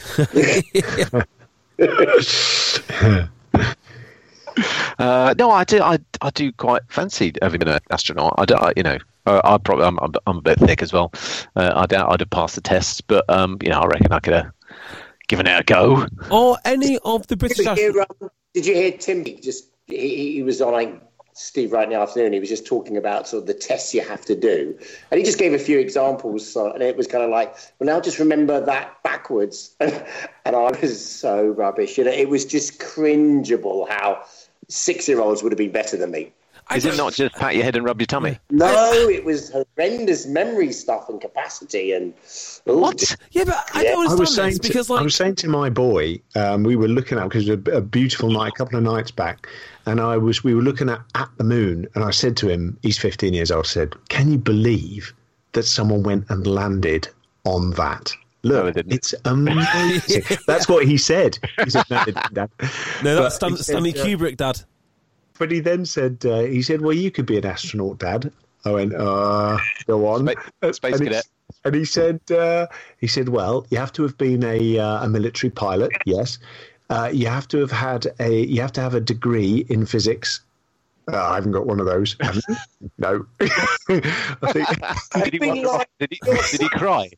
uh, no, I do. I, I do quite fancy having been an astronaut. I, do, I you know, uh, I probably I'm, I'm, I'm a bit thick as well. Uh, I doubt I'd have passed the tests, but um, you know, I reckon I could have given it a go. Or any of the British Did you hear, astronauts. um, did you hear Tim just he, he was on like Steve right in the afternoon, he was just talking about sort of the tests you have to do, and he just gave a few examples, so, and it was kind of like, well, now just remember that backwards. And I was so rubbish, you know, it was just cringeable how six-year-olds would have been better than me. Is it not just pat your head and rub your tummy? No, it was horrendous memory stuff and capacity and ooh, What? Yeah, but I Yeah, don't I understand was saying this to, because, like, I was saying to my boy, um, we were looking at because it was a, a beautiful night, a couple of nights back, and I was we were looking at at the moon, and I said to him, he's fifteen years old, I said, "Can you believe that someone went and landed on that? Look, No, I didn't. it's amazing." That's what he said. He said, "No, they didn't, Dad." no, But that's Stan, he said, Stanley uh, Kubrick, Dad. But he then said, uh, he said, "Well, you could be an astronaut, Dad." I went, uh, "Go on." Space, space and cadet. He, and he said, uh, "He said, well, you have to have been a uh, a military pilot, yes. Uh, you have to have had a you have to have a degree in physics." Uh, I haven't got one of those. Have you? No. I think Did he, wonder why- did he, did he cry?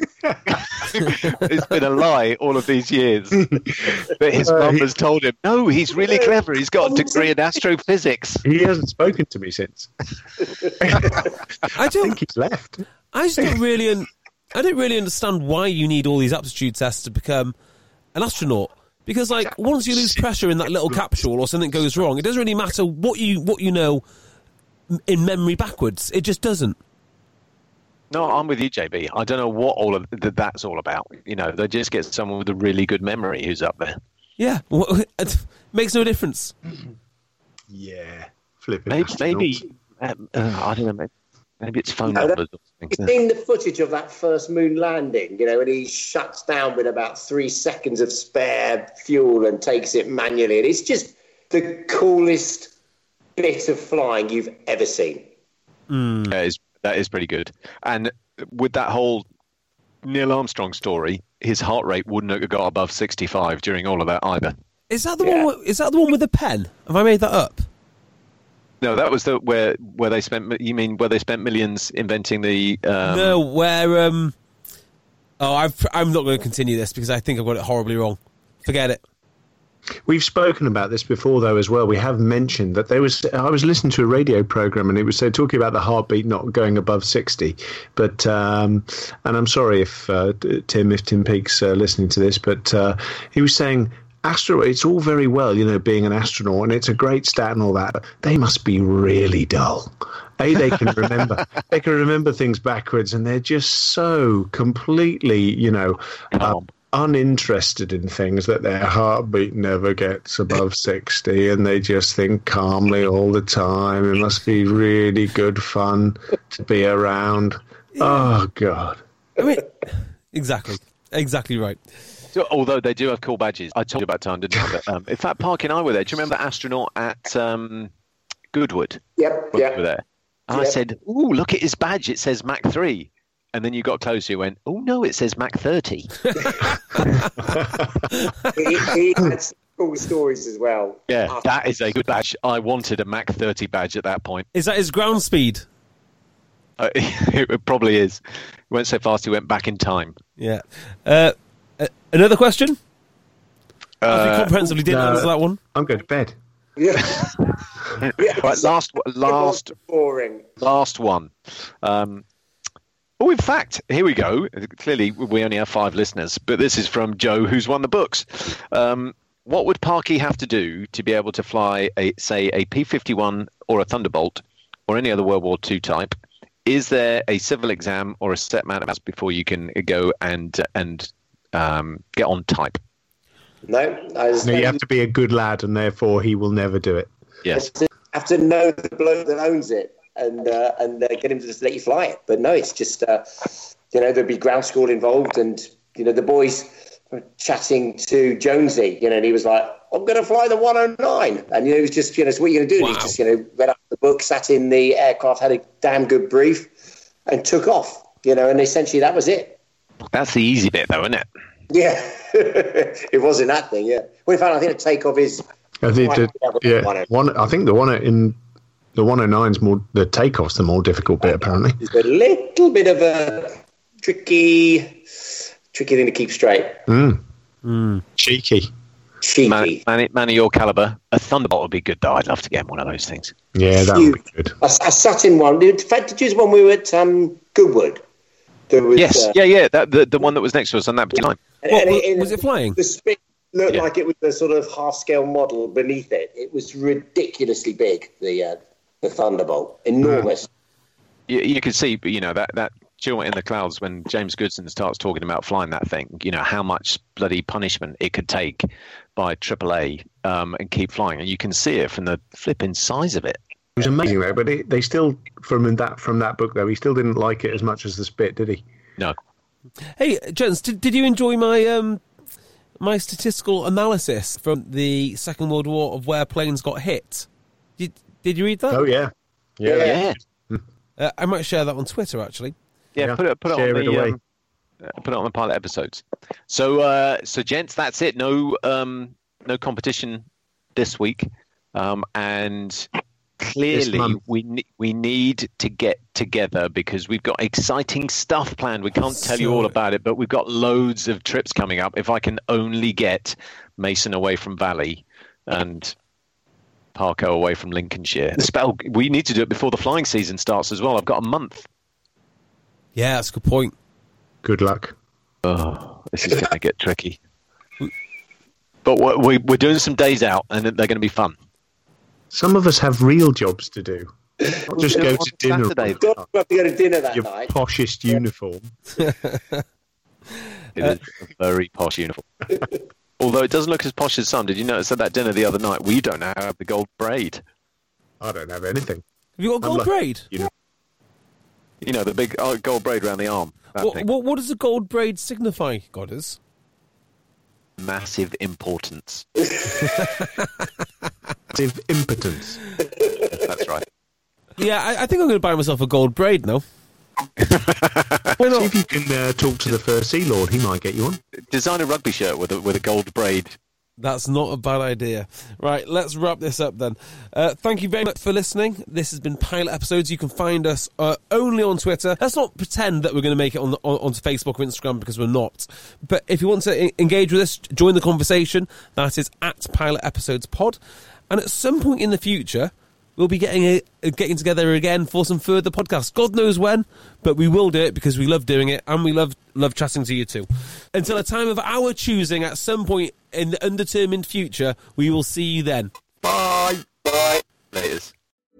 It's been a lie all of these years. But his Uh, mum he- has told him, no, he's really clever. He's got a degree in astrophysics. he hasn't spoken to me since. I I don't. think he's left. I just don't really. Un- I don't really understand why you need all these aptitude tests to become an astronaut. Because, like, once you lose pressure in that little capsule or something goes wrong, it doesn't really matter what you what you know in memory backwards. It just doesn't. No, I'm with you, J B. I don't know what all of th- that's all about. You know, they just get someone with a really good memory who's up there. Yeah, well, it makes no difference. Yeah, flipping. Maybe, astronauts. maybe um, uh, I don't know. Maybe, maybe it's phone No, that- numbers or You've something. seen the footage of that first moon landing, you know, and he shuts down with about three seconds of spare fuel and takes it manually. And it's just the coolest bit of flying you've ever seen. That is that is pretty good. And with that whole Neil Armstrong story, his heart rate wouldn't have got above sixty-five during all of that either. Is that the Yeah. one? With, is that the one with the pen? Have I made that up? No, that was the where where they spent. You mean where they spent millions inventing the? Um, no, where um. Oh, I've, I'm not going to continue this because I think I've got it horribly wrong. Forget it. We've spoken about this before, though, as well. We have mentioned that there was. I was listening to a radio program, and it was so talking about the heartbeat not going above sixty. But um, and I'm sorry if uh, Tim, if Tim Peake's uh, listening to this, but uh, he was saying, astro. It's all very well, you know, being an astronaut, and it's a great stat and all that. But they must be really dull. A, they can remember. They can remember things backwards, and they're just so completely, you know. Uh, Calm. uninterested in things that their heartbeat never gets above sixty, and they just think calmly all the time. It must be really good fun to be around. Oh, God. I mean, exactly, exactly right. So, although they do have cool badges. I told you about time, didn't I? But, um, in fact, Park and I were there. Do you remember the astronaut at um, Goodwood. Yep, Over yep. there. And Yep. I said, "Ooh, look at his badge. It says Mac three." And then you got closer. You went, "Oh no, it says Mac thirty." he, he had some cool stories as well. Yeah, Uh, that is a good badge. I wanted a Mac thirty badge at that point. Is that his ground speed? Uh, it probably is. He went so fast he went back in time. Yeah. Uh, uh, another question? As we Uh, comprehensively didn't no. answer that one. I'm going to bed. Yeah. Yeah, Right, last, it was last, boring. last one. Um, oh, in fact, here we go. Clearly, we only have five listeners, but this is from Joe, who's won the books. Um, what would Parky have to do to be able to fly, a, say, a P fifty-one or a Thunderbolt or any other World War Two type? Is there a civil exam or a set amount of hours before you can go and and um, get on type? No, there's No, no, you have to be a good lad, and therefore he will never do it. Yes. you have to know the bloke that owns it and uh, and uh, get him to just let you fly it. But no, it's just uh, you know, there'd be ground school involved, and you know the boys were chatting to Jonesy, you know, and he was like, "I'm going to fly the one oh nine," and you know, he was just, you know, so what are you going to do? Wow. And he just, you know, read up the book, sat in the aircraft, had a damn good brief, and took off. You know, and essentially that was it. That's the easy bit, though, isn't it? Yeah, it wasn't that thing. Yeah, well, in fact, I think the takeoff is. I think quite the, clever, yeah, one oh nine. one. I think the one in the one oh nine's more the takeoff's the more difficult bit apparently. It's a little bit of a tricky, tricky thing to keep straight. Cheeky. Cheeky. Man, man, man of your caliber, a Thunderbolt would be good, though. I'd love to get one of those things. Yeah, that would be good. I, I sat in one. In fact, did you use one we were at um, Goodwood? There was, Yes, uh, yeah, yeah. That, the, the one that was next to us on that particular line. and- What, and was, it- was it flying? The spin looked Yeah. like it was a sort of half-scale model beneath it. It was ridiculously big. The uh, the Thunderbolt, enormous. You, you can see, you know, that that chill in the clouds when James Goodson starts talking about flying that thing. You know how much bloody punishment it could take by triple A um, and keep flying, and you can see it from the flipping size of it. It was amazing though, but it, they still from that from that book though he still didn't like it as much as the Spit, did he? No, Hey, gents, did, did you enjoy my um, my statistical analysis from the Second World War of where planes got hit? Did Did you read that? Oh yeah, yeah. yeah, yeah. Uh, I might share that on Twitter, actually. Yeah, put it put it share on it the away. um, uh, put it on the pilot episodes. So, uh, so gents, that's it. No, um, no competition this week, um, and clearly month. we ne- we need to get together because we've got exciting stuff planned. We can't tell you all about it, but we've got loads of trips coming up. If I can only get Mason away from Valley and Parko away from Lincolnshire, spell we need to do it before the flying season starts as well. I've got a month. Yeah, that's a good point. Good luck. Oh, this is going to get tricky. But we're, we- we're doing some days out, and they're going to be fun. Some of us have real jobs to do. Not just do go it on to dinner. Saturday. God, we have to go to dinner that Your night. poshest uniform. It is a very posh uniform. Although it doesn't look as posh as some. Did you notice at that dinner the other night, we don't have the gold braid. I don't have anything. Have you got I'm gold like- braid? You know, You know, the big uh, gold braid around the arm. That What, thing. what, what does the gold braid signify, Godders? Massive importance. massive impotence. That's right. Yeah, I, I think I'm going to buy myself a gold braid now. Why See not? if you can uh, talk to the First Sea Lord. He might get you one. Design a rugby shirt with a, with a gold braid. That's not a bad idea. Right, let's wrap this up then. Uh, thank you very much for listening. This has been Pilot Episodes. You can find us uh, only on Twitter. Let's not pretend that we're going to make it on, the, on onto Facebook or Instagram because we're not. But if you want to I- engage with us, join the conversation. That is at Pilot Episodes Pod. And at some point in the future, we'll be getting a, a, getting together again for some further podcasts. God knows when, but we will do it because we love doing it and we love love chatting to you too. Until a time of our choosing at some point in the undetermined future, we will see you then. Bye. Bye. Laters.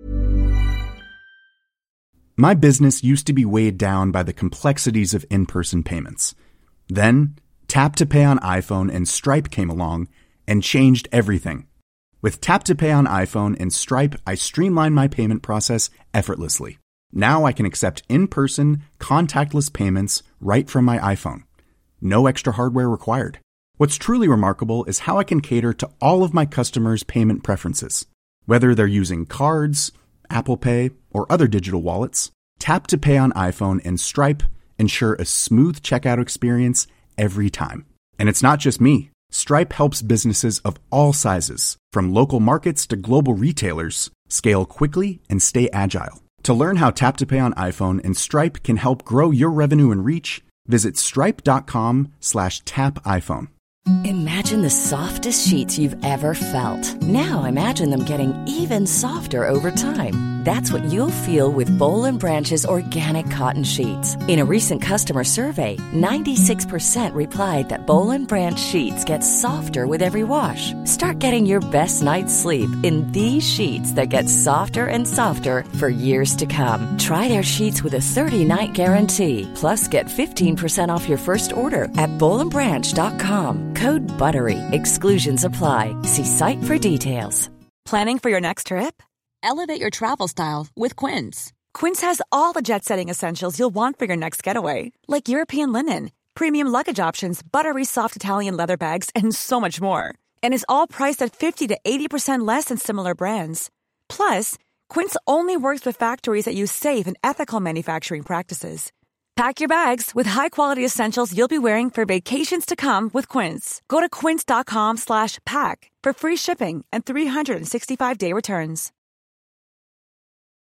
My business used to be weighed down by the complexities of in-person payments. Then, Tap to Pay on iPhone and Stripe came along and changed everything. With Tap to Pay on iPhone and Stripe, I streamlined my payment process effortlessly. Now I can accept in-person, contactless payments right from my iPhone. No extra hardware required. What's truly remarkable is how I can cater to all of my customers' payment preferences. Whether they're using cards, Apple Pay, or other digital wallets, Tap to Pay on iPhone and Stripe ensure a smooth checkout experience every time. And it's not just me. Stripe helps businesses of all sizes, from local markets to global retailers, scale quickly and stay agile. To learn how Tap to Pay on iPhone and Stripe can help grow your revenue and reach, visit stripe.com slash tap iPhone. Imagine the softest sheets you've ever felt. Now imagine them getting even softer over time. That's what you'll feel with Boll and Branch's organic cotton sheets. In a recent customer survey, ninety-six percent replied that Boll and Branch sheets get softer with every wash. Start getting your best night's sleep in these sheets that get softer and softer for years to come. Try their sheets with a thirty-night guarantee. Plus, get fifteen percent off your first order at boll and branch dot com. Code BUTTERY. Exclusions apply. See site for details. Planning for your next trip? Elevate your travel style with Quince. Quince has all the jet-setting essentials you'll want for your next getaway, like European linen, premium luggage options, buttery soft Italian leather bags, and so much more. And is all priced at fifty to eighty percent less than similar brands. Plus, Quince only works with factories that use safe and ethical manufacturing practices. Pack your bags with high-quality essentials you'll be wearing for vacations to come with Quince. Go to quince.com slash pack for free shipping and three sixty-five day returns.